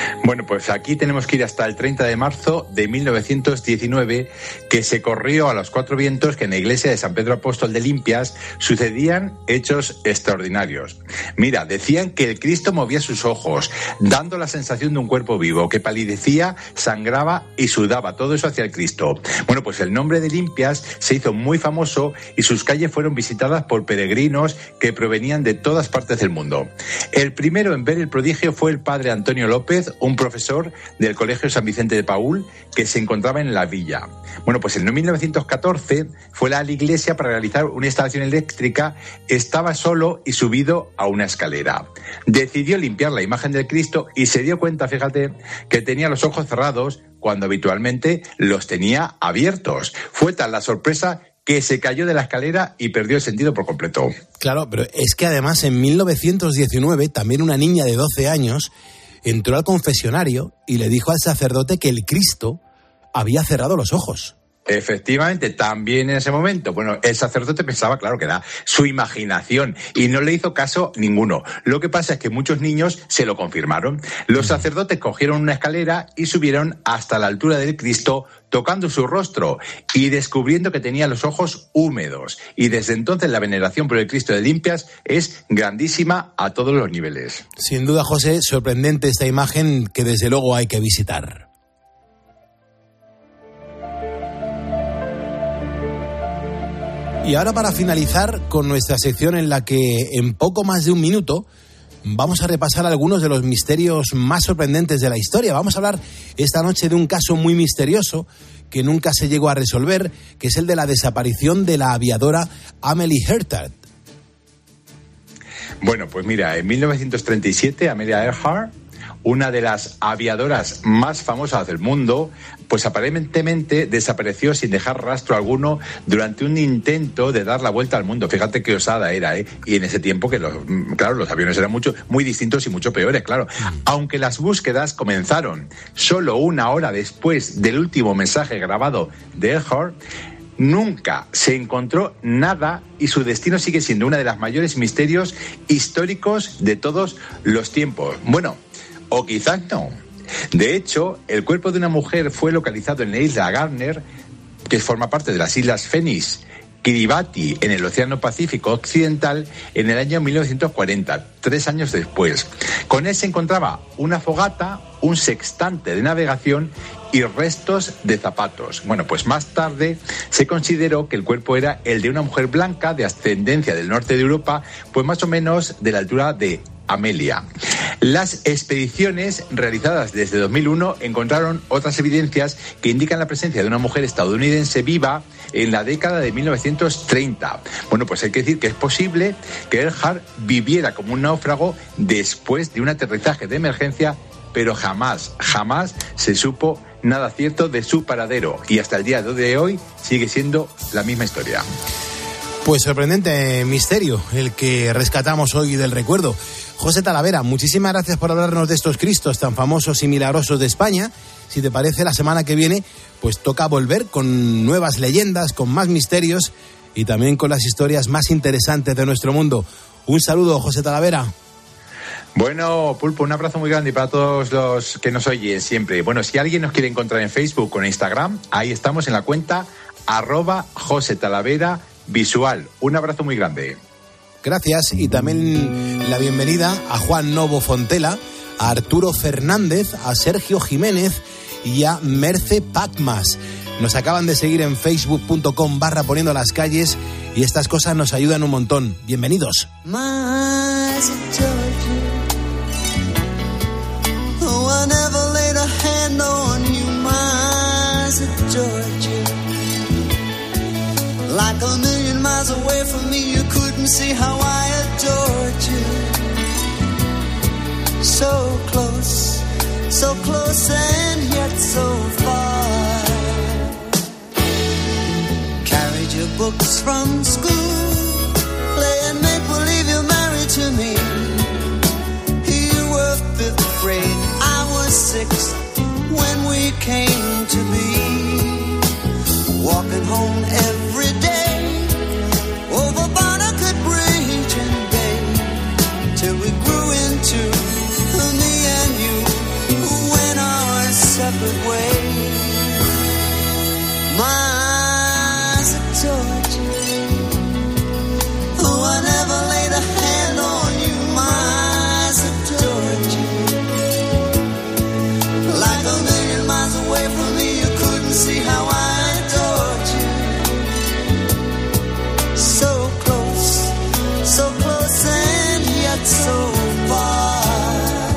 Bueno, pues aquí tenemos que ir hasta el treinta de marzo de mil novecientos diecinueve, que se corrió a los cuatro vientos que en la iglesia de San Pedro Apóstol de Limpias sucedían hechos extraordinarios. Mira, decían que el Cristo movía sus ojos, dando la sensación de un cuerpo vivo, que palidecía, sangraba y sudaba, todo eso hacia el Cristo. Bueno, pues el nombre de Limpias se hizo muy famoso y sus calles fueron visitadas por peregrinos que provenían de todas partes del mundo. El primero en ver el prodigio fue el padre Antonio López, un profesor del Colegio San Vicente de Paúl, que se encontraba en la villa. Bueno, pues en mil novecientos catorce fue a la iglesia para realizar una instalación eléctrica, estaba solo y subido a una escalera. Decidió limpiar la imagen del Cristo y se dio cuenta, fíjate, que tenía los ojos cerrados cuando habitualmente los tenía abiertos. Fue tal la sorpresa que se cayó de la escalera y perdió el sentido por completo. Claro, pero es que además en mil novecientos diecinueve también una niña de doce años entró al confesionario y le dijo al sacerdote que el Cristo había cerrado los ojos. Efectivamente, también en ese momento, bueno, el sacerdote pensaba, claro, que era su imaginación y no le hizo caso ninguno. Lo que pasa es que muchos niños se lo confirmaron. Los sacerdotes cogieron una escalera y subieron hasta la altura del Cristo, tocando su rostro y descubriendo que tenía los ojos húmedos. Y desde entonces la veneración por el Cristo de Limpias es grandísima a todos los niveles. Sin duda, José, sorprendente esta imagen que desde luego hay que visitar. Y ahora, para finalizar con nuestra sección en la que en poco más de un minuto vamos a repasar algunos de los misterios más sorprendentes de la historia. Vamos a hablar esta noche de un caso muy misterioso que nunca se llegó a resolver, que es el de la desaparición de la aviadora Amelie Earhart. Bueno, pues mira, en mil novecientos treinta y siete Amelia Earhart, una de las aviadoras más famosas del mundo, pues aparentemente desapareció sin dejar rastro alguno durante un intento de dar la vuelta al mundo. Fíjate qué osada era, ¿eh? Y en ese tiempo que, los, claro, los aviones eran mucho, muy distintos y mucho peores, claro. Aunque las búsquedas comenzaron solo una hora después del último mensaje grabado de Earhart, nunca se encontró nada y su destino sigue siendo uno de los mayores misterios históricos de todos los tiempos. Bueno, o quizás no. De hecho, el cuerpo de una mujer fue localizado en la isla Gardner, que forma parte de las islas Fénix, Kiribati, en el Océano Pacífico Occidental, en el año mil novecientos cuarenta, tres años después. Con él se encontraba una fogata, un sextante de navegación y restos de zapatos. Bueno, pues más tarde se consideró que el cuerpo era el de una mujer blanca de ascendencia del norte de Europa, pues más o menos de la altura de Amelia. Las expediciones realizadas desde dos mil uno encontraron otras evidencias que indican la presencia de una mujer estadounidense viva en la década de mil novecientos treinta. Bueno, pues hay que decir que es posible que Earhart viviera como un náufrago después de un aterrizaje de emergencia, pero jamás, jamás se supo nada cierto de su paradero y hasta el día de hoy sigue siendo la misma historia. Pues sorprendente misterio el que rescatamos hoy del recuerdo. José Talavera, muchísimas gracias por hablarnos de estos Cristos tan famosos y milagrosos de España. Si te parece, la semana que viene pues toca volver con nuevas leyendas, con más misterios y también con las historias más interesantes de nuestro mundo. Un saludo, José Talavera. Bueno, Pulpo, un abrazo muy grande para todos los que nos oyen siempre. Bueno, si alguien nos quiere encontrar en Facebook o en Instagram, ahí estamos en la cuenta arroba José Talavera Visual. Un abrazo muy grande. Gracias, y también la bienvenida a Juan Novo Fontela, a Arturo Fernández, a Sergio Jiménez y a Merce Pacmas. Nos acaban de seguir en facebook punto com barra poniendo las calles y estas cosas nos ayudan un montón. Bienvenidos. Más like a million miles away from me, you couldn't see how I adored you. So close, so close and yet so far. Carried your books from school, playing make-believe you're married to me. You were fifth grade, I was sixth, when we came to be. Walking home every day over Barnacle Bridge and Bay till we grew into me and you. got so far.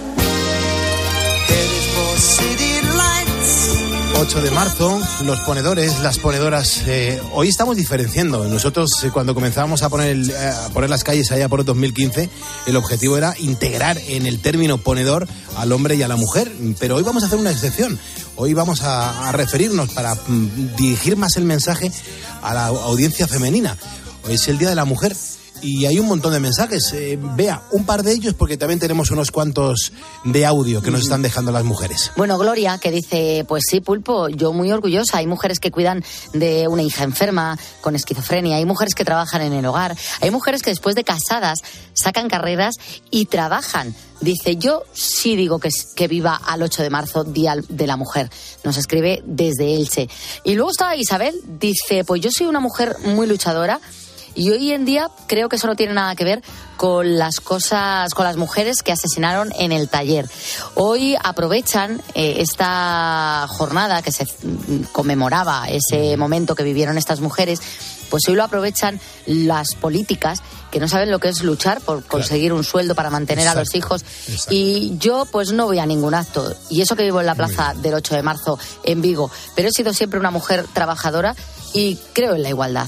Headed for city lights. ocho de marzo, los ponedores, las ponedoras, eh, hoy estamos diferenciando. Nosotros eh, cuando comenzábamos a poner, el, eh, a poner las calles allá por el dos mil quince, el objetivo era integrar en el término ponedor al hombre y a la mujer, pero hoy vamos a hacer una excepción. Hoy vamos a, a referirnos para mm, dirigir más el mensaje a la audiencia femenina. Hoy es el Día de la Mujer. Y hay un montón de mensajes. Eh, vea, un par de ellos porque también tenemos unos cuantos de audio que nos están dejando las mujeres. Bueno, Gloria, que dice, pues sí, Pulpo, yo muy orgullosa. Hay mujeres que cuidan de una hija enferma, con esquizofrenia. Hay mujeres que trabajan en el hogar. Hay mujeres que después de casadas sacan carreras y trabajan. Dice, yo sí digo que, que viva al ocho de marzo, Día de la Mujer. Nos escribe desde Elche. Y luego está Isabel, dice, pues yo soy una mujer muy luchadora. Y hoy en día creo que eso no tiene nada que ver con las cosas, con las mujeres que asesinaron en el taller. Hoy aprovechan eh, esta jornada que se conmemoraba ese momento que vivieron estas mujeres, pues hoy lo aprovechan las políticas que no saben lo que es luchar por conseguir un sueldo para mantener Exacto. a los hijos. Exacto. Y yo pues no voy a ningún acto. Y eso que vivo en la plaza del ocho de marzo en Vigo. Pero he sido siempre una mujer trabajadora y creo en la igualdad.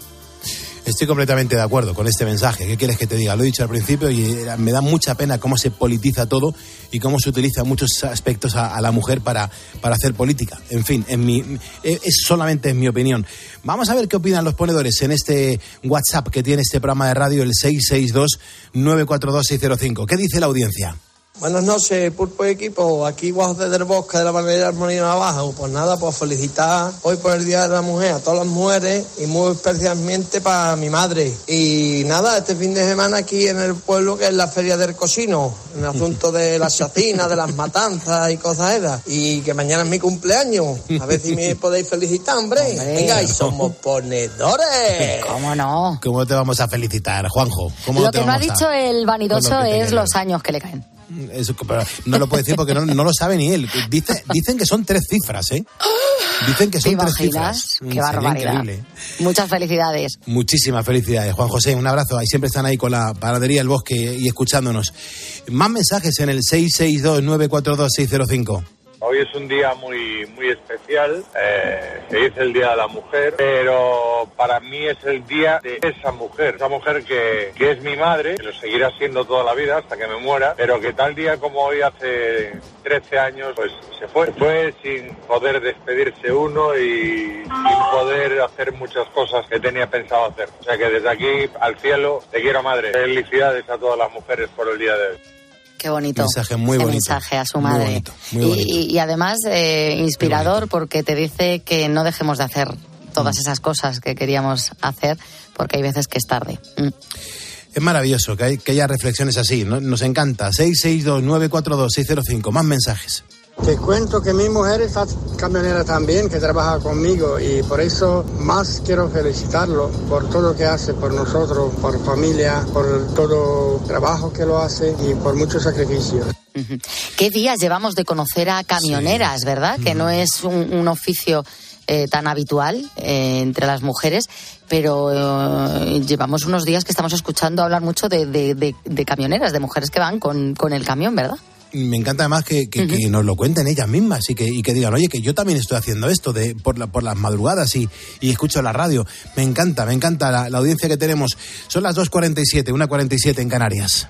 Estoy completamente de acuerdo con este mensaje. ¿Qué quieres que te diga? Lo he dicho al principio y me da mucha pena cómo se politiza todo y cómo se utiliza en muchos aspectos a, a la mujer para, para hacer política. En fin, en mi, es solamente en mi opinión. Vamos a ver qué opinan los ponedores en este WhatsApp que tiene este programa de radio, el seis seis dos, nueve cuatro dos, seis cero cinco. ¿Qué dice la audiencia? Buenas noches, Pulpo y equipo. Aquí Guajo desde el Bosque de la Balnearia Armonía Navaja. Pues nada, pues felicitar hoy por el Día de la Mujer a todas las mujeres y muy especialmente para mi madre. Y nada, este fin de semana aquí en el pueblo, que es la Feria del Cocino, en el asunto de las chacinas, de las matanzas y cosas esas. Y que mañana es mi cumpleaños. A ver si me podéis felicitar, hombre. hombre Venga, y somos ponedores. ¿Cómo no? ¿Cómo te vamos a felicitar, Juanjo? ¿Cómo Lo te que no ha vamos dicho a... el vanidoso lo es los años que le caen. Eso, pero no lo puede decir porque no, no lo sabe ni él. Dice, dicen que son tres cifras, ¿eh? Dicen que son tres cifras. Qué barbaridad. Increíble. Muchas felicidades. Muchísimas felicidades, Juan José. Un abrazo. Ahí siempre están ahí con la panadería El Bosque y escuchándonos. Más mensajes en el seis seis dos, nueve cuatro dos, seis cero cinco. Hoy es un día muy muy especial, eh, se dice el Día de la Mujer, pero para mí es el día de esa mujer, esa mujer que, que es mi madre, que lo seguirá siendo toda la vida hasta que me muera, pero que tal día como hoy hace trece años, pues se fue, fue sin poder despedirse uno y sin poder hacer muchas cosas que tenía pensado hacer. O sea que desde aquí al cielo, te quiero, madre. Felicidades a todas las mujeres por el día de hoy. Qué bonito. Mensaje muy ese bonito. mensaje a su madre. Muy bonito, muy bonito. Y, y además eh, inspirador porque te dice que no dejemos de hacer todas esas cosas que queríamos hacer porque hay veces que es tarde. Mm. Es maravilloso que, hay, que haya reflexiones así, ¿no? Nos encanta. seis seis dos, nueve cuatro dos, seis cero cinco. Más mensajes. Te cuento que mi mujer es camionera también, que trabaja conmigo, y por eso más quiero felicitarlo por todo lo que hace por nosotros, por familia, por todo el trabajo que lo hace y por muchos sacrificios. Uh-huh. ¿Qué días llevamos de conocer a camioneras, sí. verdad? Uh-huh. Que no es un, un oficio eh, tan habitual eh, entre las mujeres, pero eh, llevamos unos días que estamos escuchando hablar mucho de, de, de, de camioneras, de mujeres que van con, con el camión, ¿verdad? Me encanta además que, que, uh-huh. que nos lo cuenten ellas mismas y que, y que digan, oye, que yo también estoy haciendo esto de por, la, por las madrugadas y, y escucho la radio. Me encanta, me encanta la, la audiencia que tenemos. Son las dos cuarenta y siete, una cuarenta y siete en Canarias.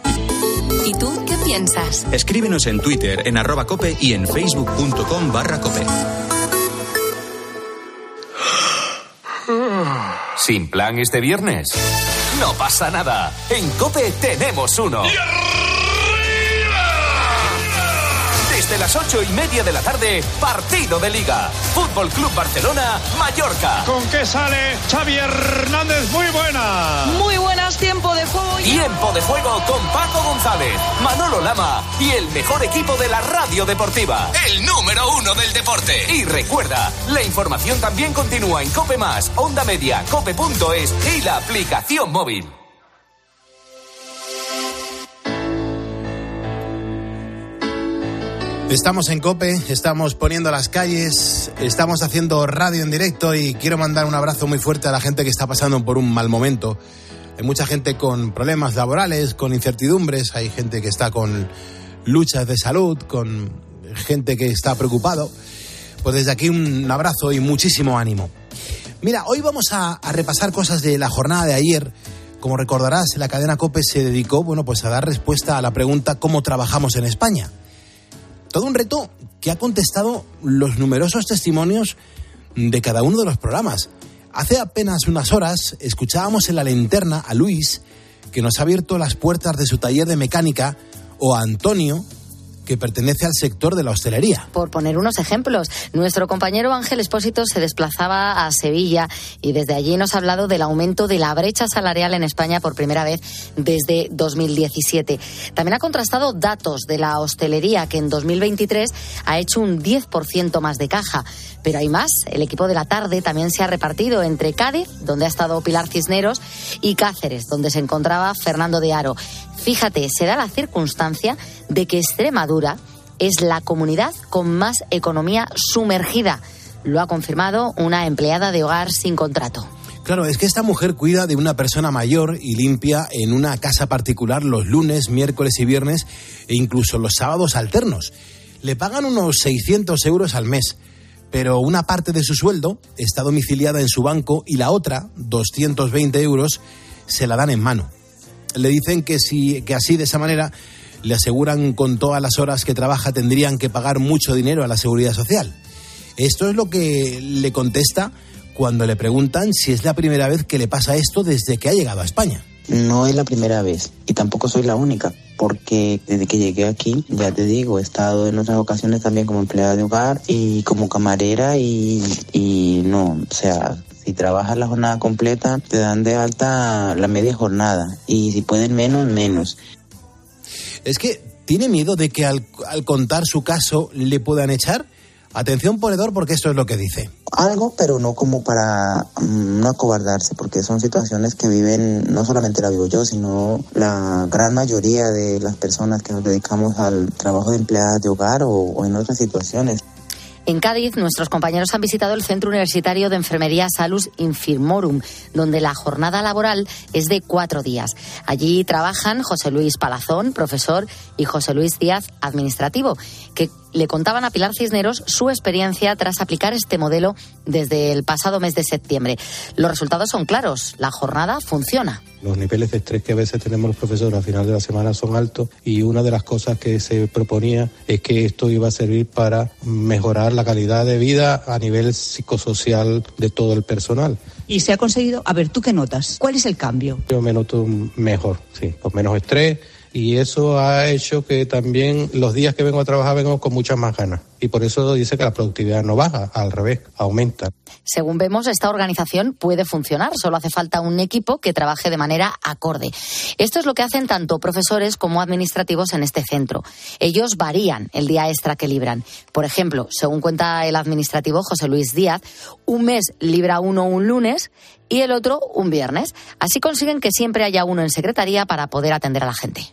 ¿Y tú qué piensas? Escríbenos en Twitter, en arroba cope y en facebook.com barra cope. ¿Sin plan este viernes? No pasa nada. En COPE tenemos uno. Desde las ocho y media de la tarde, partido de Liga. Fútbol Club Barcelona, Mallorca. ¿Con qué sale Xavi Hernández? Muy buena. Muy buenas, tiempo de juego. Tiempo de juego con Paco González, Manolo Lama y el mejor equipo de la radio deportiva. El número uno del deporte. Y recuerda, la información también continúa en COPE Más, Onda Media, cope punto es y la aplicación móvil. Estamos en COPE, estamos poniendo las calles, estamos haciendo radio en directo y quiero mandar un abrazo muy fuerte a la gente que está pasando por un mal momento, Hay mucha gente con problemas laborales, con incertidumbres, hay gente que está con luchas de salud, con gente que está preocupado. Pues desde aquí un abrazo y muchísimo ánimo. Mira, hoy vamos a, a repasar cosas de la jornada de ayer. Como recordarás, la cadena COPE se dedicó, bueno, pues a dar respuesta a la pregunta ¿cómo trabajamos en España? Todo un reto que ha contestado los numerosos testimonios de cada uno de los programas. Hace apenas unas horas escuchábamos en La Linterna a Luis, que nos ha abierto las puertas de su taller de mecánica, o a Antonio, que pertenece al sector de la hostelería. Por poner unos ejemplos, nuestro compañero Ángel Expósito se desplazaba a Sevilla y desde allí nos ha hablado del aumento de la brecha salarial en España por primera vez desde dos mil diecisiete. También ha contrastado datos de la hostelería, que en dos mil veintitrés ha hecho un diez por ciento más de caja. Pero hay más. El equipo de la tarde también se ha repartido entre Cádiz, donde ha estado Pilar Cisneros, y Cáceres, donde se encontraba Fernando de Haro. Fíjate, se da la circunstancia de que Extremadura es la comunidad con más economía sumergida. Lo ha confirmado una empleada de hogar sin contrato. Claro, es que esta mujer cuida de una persona mayor y limpia en una casa particular los lunes, miércoles y viernes e incluso los sábados alternos. Le pagan unos seiscientos euros al mes, pero una parte de su sueldo está domiciliada en su banco y la otra, doscientos veinte euros, se la dan en mano. Le dicen que, si, que así, de esa manera, le aseguran con todas las horas que trabaja tendrían que pagar mucho dinero a la Seguridad Social. Esto es lo que le contesta cuando le preguntan si es la primera vez que le pasa esto desde que ha llegado a España. No es la primera vez y tampoco soy la única, porque desde que llegué aquí, ya te digo, he estado en otras ocasiones también como empleada de hogar y como camarera y, y no, o sea... Si trabajas la jornada completa, te dan de alta la media jornada. Y si pueden menos, menos. Es que tiene miedo de que al, al contar su caso le puedan echar. Atención, ponedor, porque esto es lo que dice. Algo, pero no como para um, no acobardarse, porque son situaciones que viven, no solamente la vivo yo, sino la gran mayoría de las personas que nos dedicamos al trabajo de empleadas de hogar o, o en otras situaciones. En Cádiz, nuestros compañeros han visitado el Centro Universitario de Enfermería Salus Infirmorum, donde la jornada laboral es de cuatro días. Allí trabajan José Luis Palazón, profesor, y José Luis Díaz, administrativo, que le contaban a Pilar Cisneros su experiencia tras aplicar este modelo desde el pasado mes de septiembre. Los resultados son claros, la jornada funciona. Los niveles de estrés que a veces tenemos los profesores al final de la semana son altos y una de las cosas que se proponía es que esto iba a servir para mejorar la calidad de vida a nivel psicosocial de todo el personal. ¿Y se ha conseguido? A ver, ¿tú qué notas? ¿Cuál es el cambio? Yo me noto mejor, sí, con menos estrés. Y eso ha hecho que también los días que vengo a trabajar vengo con muchas más ganas. Y por eso dice que la productividad no baja, al revés, aumenta. Según vemos, esta organización puede funcionar. Solo hace falta un equipo que trabaje de manera acorde. Esto es lo que hacen tanto profesores como administrativos en este centro. Ellos varían el día extra que libran. Por ejemplo, según cuenta el administrativo José Luis Díaz, un mes libra uno un lunes y el otro un viernes. Así consiguen que siempre haya uno en secretaría para poder atender a la gente.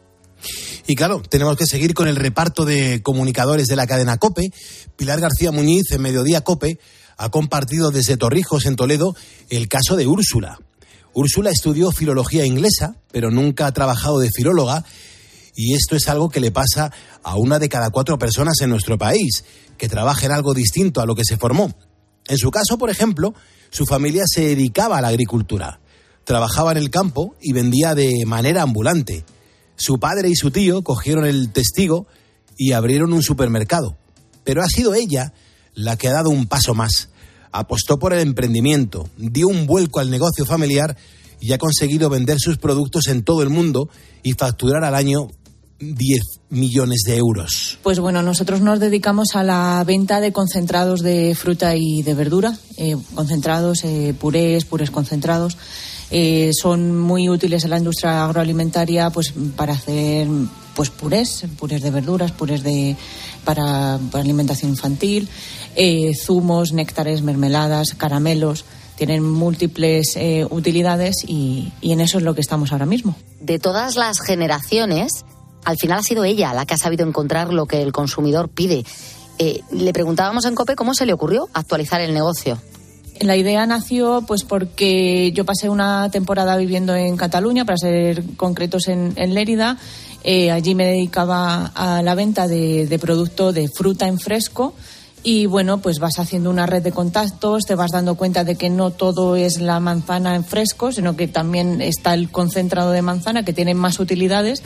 Y claro, tenemos que seguir con el reparto de comunicadores de la cadena COPE. Pilar García Muñiz, en Mediodía COPE, ha compartido desde Torrijos, en Toledo, el caso de Úrsula. Úrsula estudió filología inglesa, pero nunca ha trabajado de filóloga, y esto es algo que le pasa a una de cada cuatro personas en nuestro país, que trabaja en algo distinto a lo que se formó. En su caso, por ejemplo, su familia se dedicaba a la agricultura. Trabajaba en el campo y vendía de manera ambulante. Su padre y su tío cogieron el testigo y abrieron un supermercado. Pero ha sido ella la que ha dado un paso más. Apostó por el emprendimiento, dio un vuelco al negocio familiar y ha conseguido vender sus productos en todo el mundo y facturar al año diez millones de euros. Pues bueno, nosotros nos dedicamos a la venta de concentrados de fruta y de verdura, eh, concentrados, eh, purés, purés concentrados. Eh, son muy útiles en la industria agroalimentaria pues para hacer pues purés, purés de verduras, purés de para, para alimentación infantil, eh, zumos, néctares, mermeladas, caramelos. Tienen múltiples eh, utilidades y, y en eso es lo que estamos ahora mismo. De todas las generaciones, al final ha sido ella la que ha sabido encontrar lo que el consumidor pide. Eh, le preguntábamos en COPE cómo se le ocurrió actualizar el negocio. La idea nació pues porque yo pasé una temporada viviendo en Cataluña, para ser concretos en, en Lérida. Eh, allí me dedicaba a la venta de, de producto de fruta en fresco. Y bueno, pues vas haciendo una red de contactos, te vas dando cuenta de que no todo es la manzana en fresco, sino que también está el concentrado de manzana, que tiene más utilidades.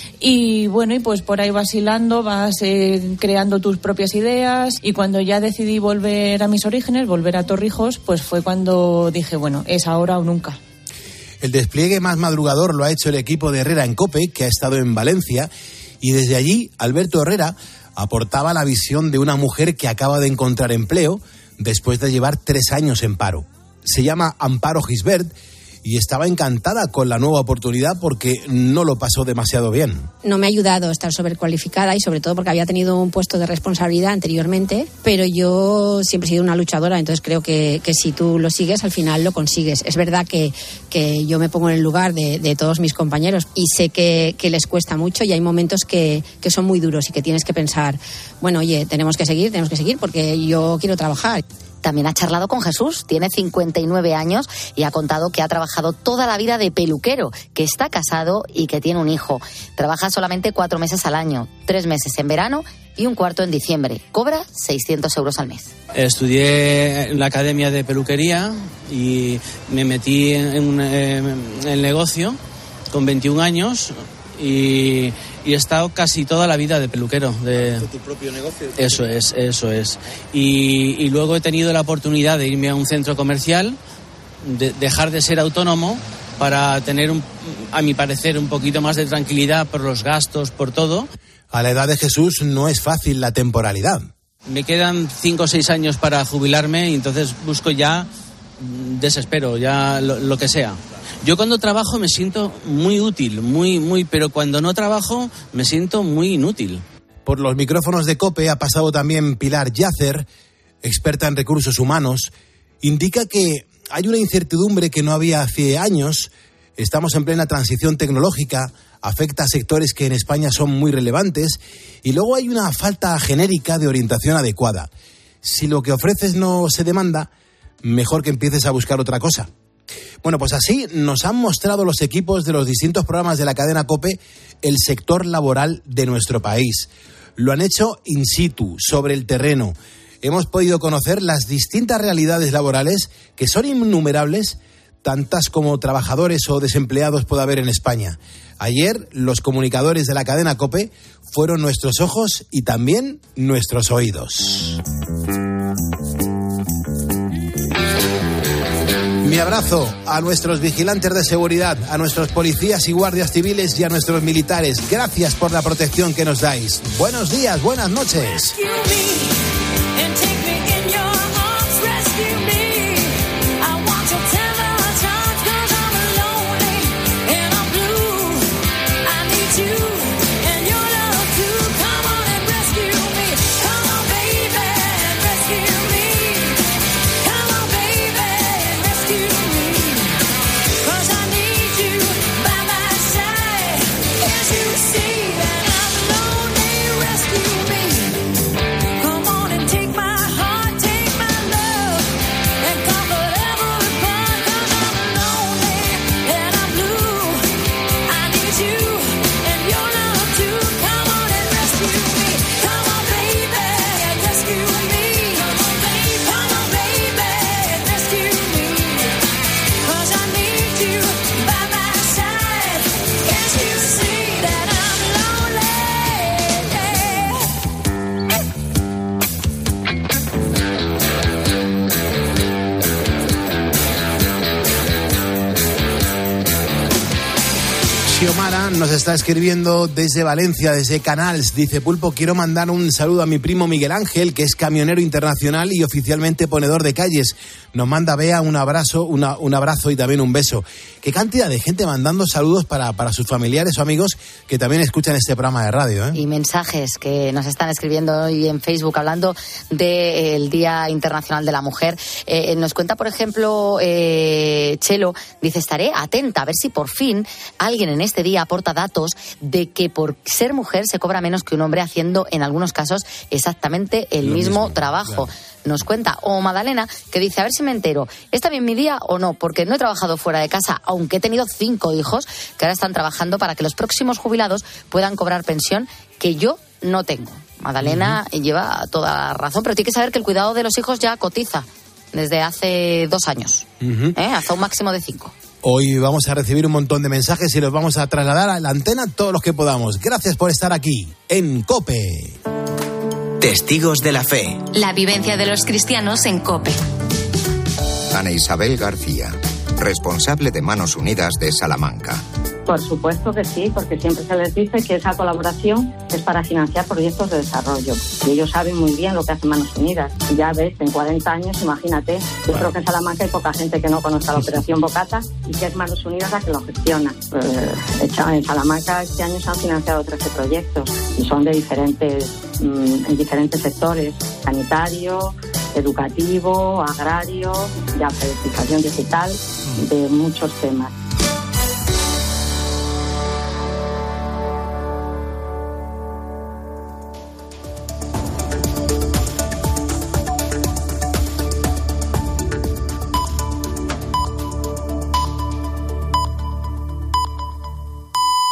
Y bueno, y pues por ahí vas hilando, vas eh, creando tus propias ideas. Y cuando ya decidí volver a mis orígenes, volver a Torrijos, pues fue cuando dije, bueno, es ahora o nunca. El despliegue más madrugador lo ha hecho el equipo de Herrera en COPE, que ha estado en Valencia. Y desde allí, Alberto Herrera aportaba la visión de una mujer que acaba de encontrar empleo después de llevar tres años en paro. Se llama Amparo Gisbert y estaba encantada con la nueva oportunidad porque no lo pasó demasiado bien. No me ha ayudado a estar sobrecualificada y sobre todo porque había tenido un puesto de responsabilidad anteriormente, pero yo siempre he sido una luchadora, entonces creo que, que si tú lo sigues, al final lo consigues. Es verdad que, que yo me pongo en el lugar de, de todos mis compañeros y sé que, que les cuesta mucho y hay momentos que, que son muy duros y que tienes que pensar, bueno, oye, tenemos que seguir, tenemos que seguir porque yo quiero trabajar. También ha charlado con Jesús, tiene cincuenta y nueve años y ha contado que ha trabajado toda la vida de peluquero, que está casado y que tiene un hijo. Trabaja solamente cuatro meses al año, tres meses en verano y un cuarto en diciembre. Cobra seiscientos euros al mes. Estudié en la academia de peluquería y me metí en, en el negocio con veintiún años y, y he estado casi toda la vida de peluquero. De tu propio negocio. Eso es, eso es. Y, y luego he tenido la oportunidad de irme a un centro comercial, de dejar de ser autónomo para tener, un, a mi parecer, un poquito más de tranquilidad por los gastos, por todo. A la edad de Jesús no es fácil la temporalidad. Me quedan cinco o seis años para jubilarme y entonces busco ya desespero, ya lo, lo que sea. Yo cuando trabajo me siento muy útil, muy, muy, pero cuando no trabajo me siento muy inútil. Por los micrófonos de COPE ha pasado también Pilar Yacer, experta en recursos humanos. Indica que hay una incertidumbre que no había hace años. Estamos en plena transición tecnológica, afecta a sectores que en España son muy relevantes y luego hay una falta genérica de orientación adecuada. Si lo que ofreces no se demanda, mejor que empieces a buscar otra cosa. Bueno, pues así nos han mostrado los equipos de los distintos programas de la cadena COPE el sector laboral de nuestro país. Lo han hecho in situ, sobre el terreno. Hemos podido conocer las distintas realidades laborales que son innumerables, tantas como trabajadores o desempleados puede haber en España. Ayer los comunicadores de la cadena COPE fueron nuestros ojos y también nuestros oídos. Mi abrazo a nuestros vigilantes de seguridad, a nuestros policías y guardias civiles y a nuestros militares. Gracias por la protección que nos dais. Buenos días, buenas noches. Xiomara nos está escribiendo desde Valencia, desde Canals. Dice: Pulpo, quiero mandar un saludo a mi primo Miguel Ángel, que es camionero internacional y oficialmente ponedor de calles. Nos manda Bea un abrazo, una, un abrazo y también un beso. Qué cantidad de gente mandando saludos para, para sus familiares o amigos que también escuchan este programa de radio, ¿eh? Y mensajes que nos están escribiendo hoy en Facebook hablando del Día Internacional de la Mujer. Eh, nos cuenta, por ejemplo, eh, Chelo, dice: estaré atenta a ver si por fin alguien en este día aporta datos de que por ser mujer se cobra menos que un hombre, haciendo en algunos casos exactamente el Lo mismo, mismo, trabajo. claro. Nos cuenta. O Madalena, que dice, a ver si me entero, ¿está bien mi día o no? Porque no he trabajado fuera de casa, aunque he tenido cinco hijos que ahora están trabajando para que los próximos jubilados puedan cobrar pensión que yo no tengo. Madalena uh-huh. lleva toda la razón, pero tiene que saber que el cuidado de los hijos ya cotiza desde hace dos años, uh-huh. ¿eh? hasta un máximo de cinco. Hoy vamos a recibir un montón de mensajes y los vamos a trasladar a la antena todos los que podamos. Gracias por estar aquí en COPE. Testigos de la fe. La vivencia de los cristianos en COPE. Ana Isabel García, responsable de Manos Unidas de Salamanca. Por supuesto que sí, porque siempre se les dice que esa colaboración es para financiar proyectos de desarrollo. Y ellos saben muy bien lo que hace Manos Unidas. Y ya ves, en cuarenta años, imagínate, yo creo que en Salamanca hay poca gente que no conozca la Operación Bocata y que es Manos Unidas la que lo gestiona. Eh, en Salamanca este año se han financiado trece proyectos y son de diferentes, mmm, en diferentes sectores: sanitario, educativo, agrario, de alfabetización digital, de muchos temas.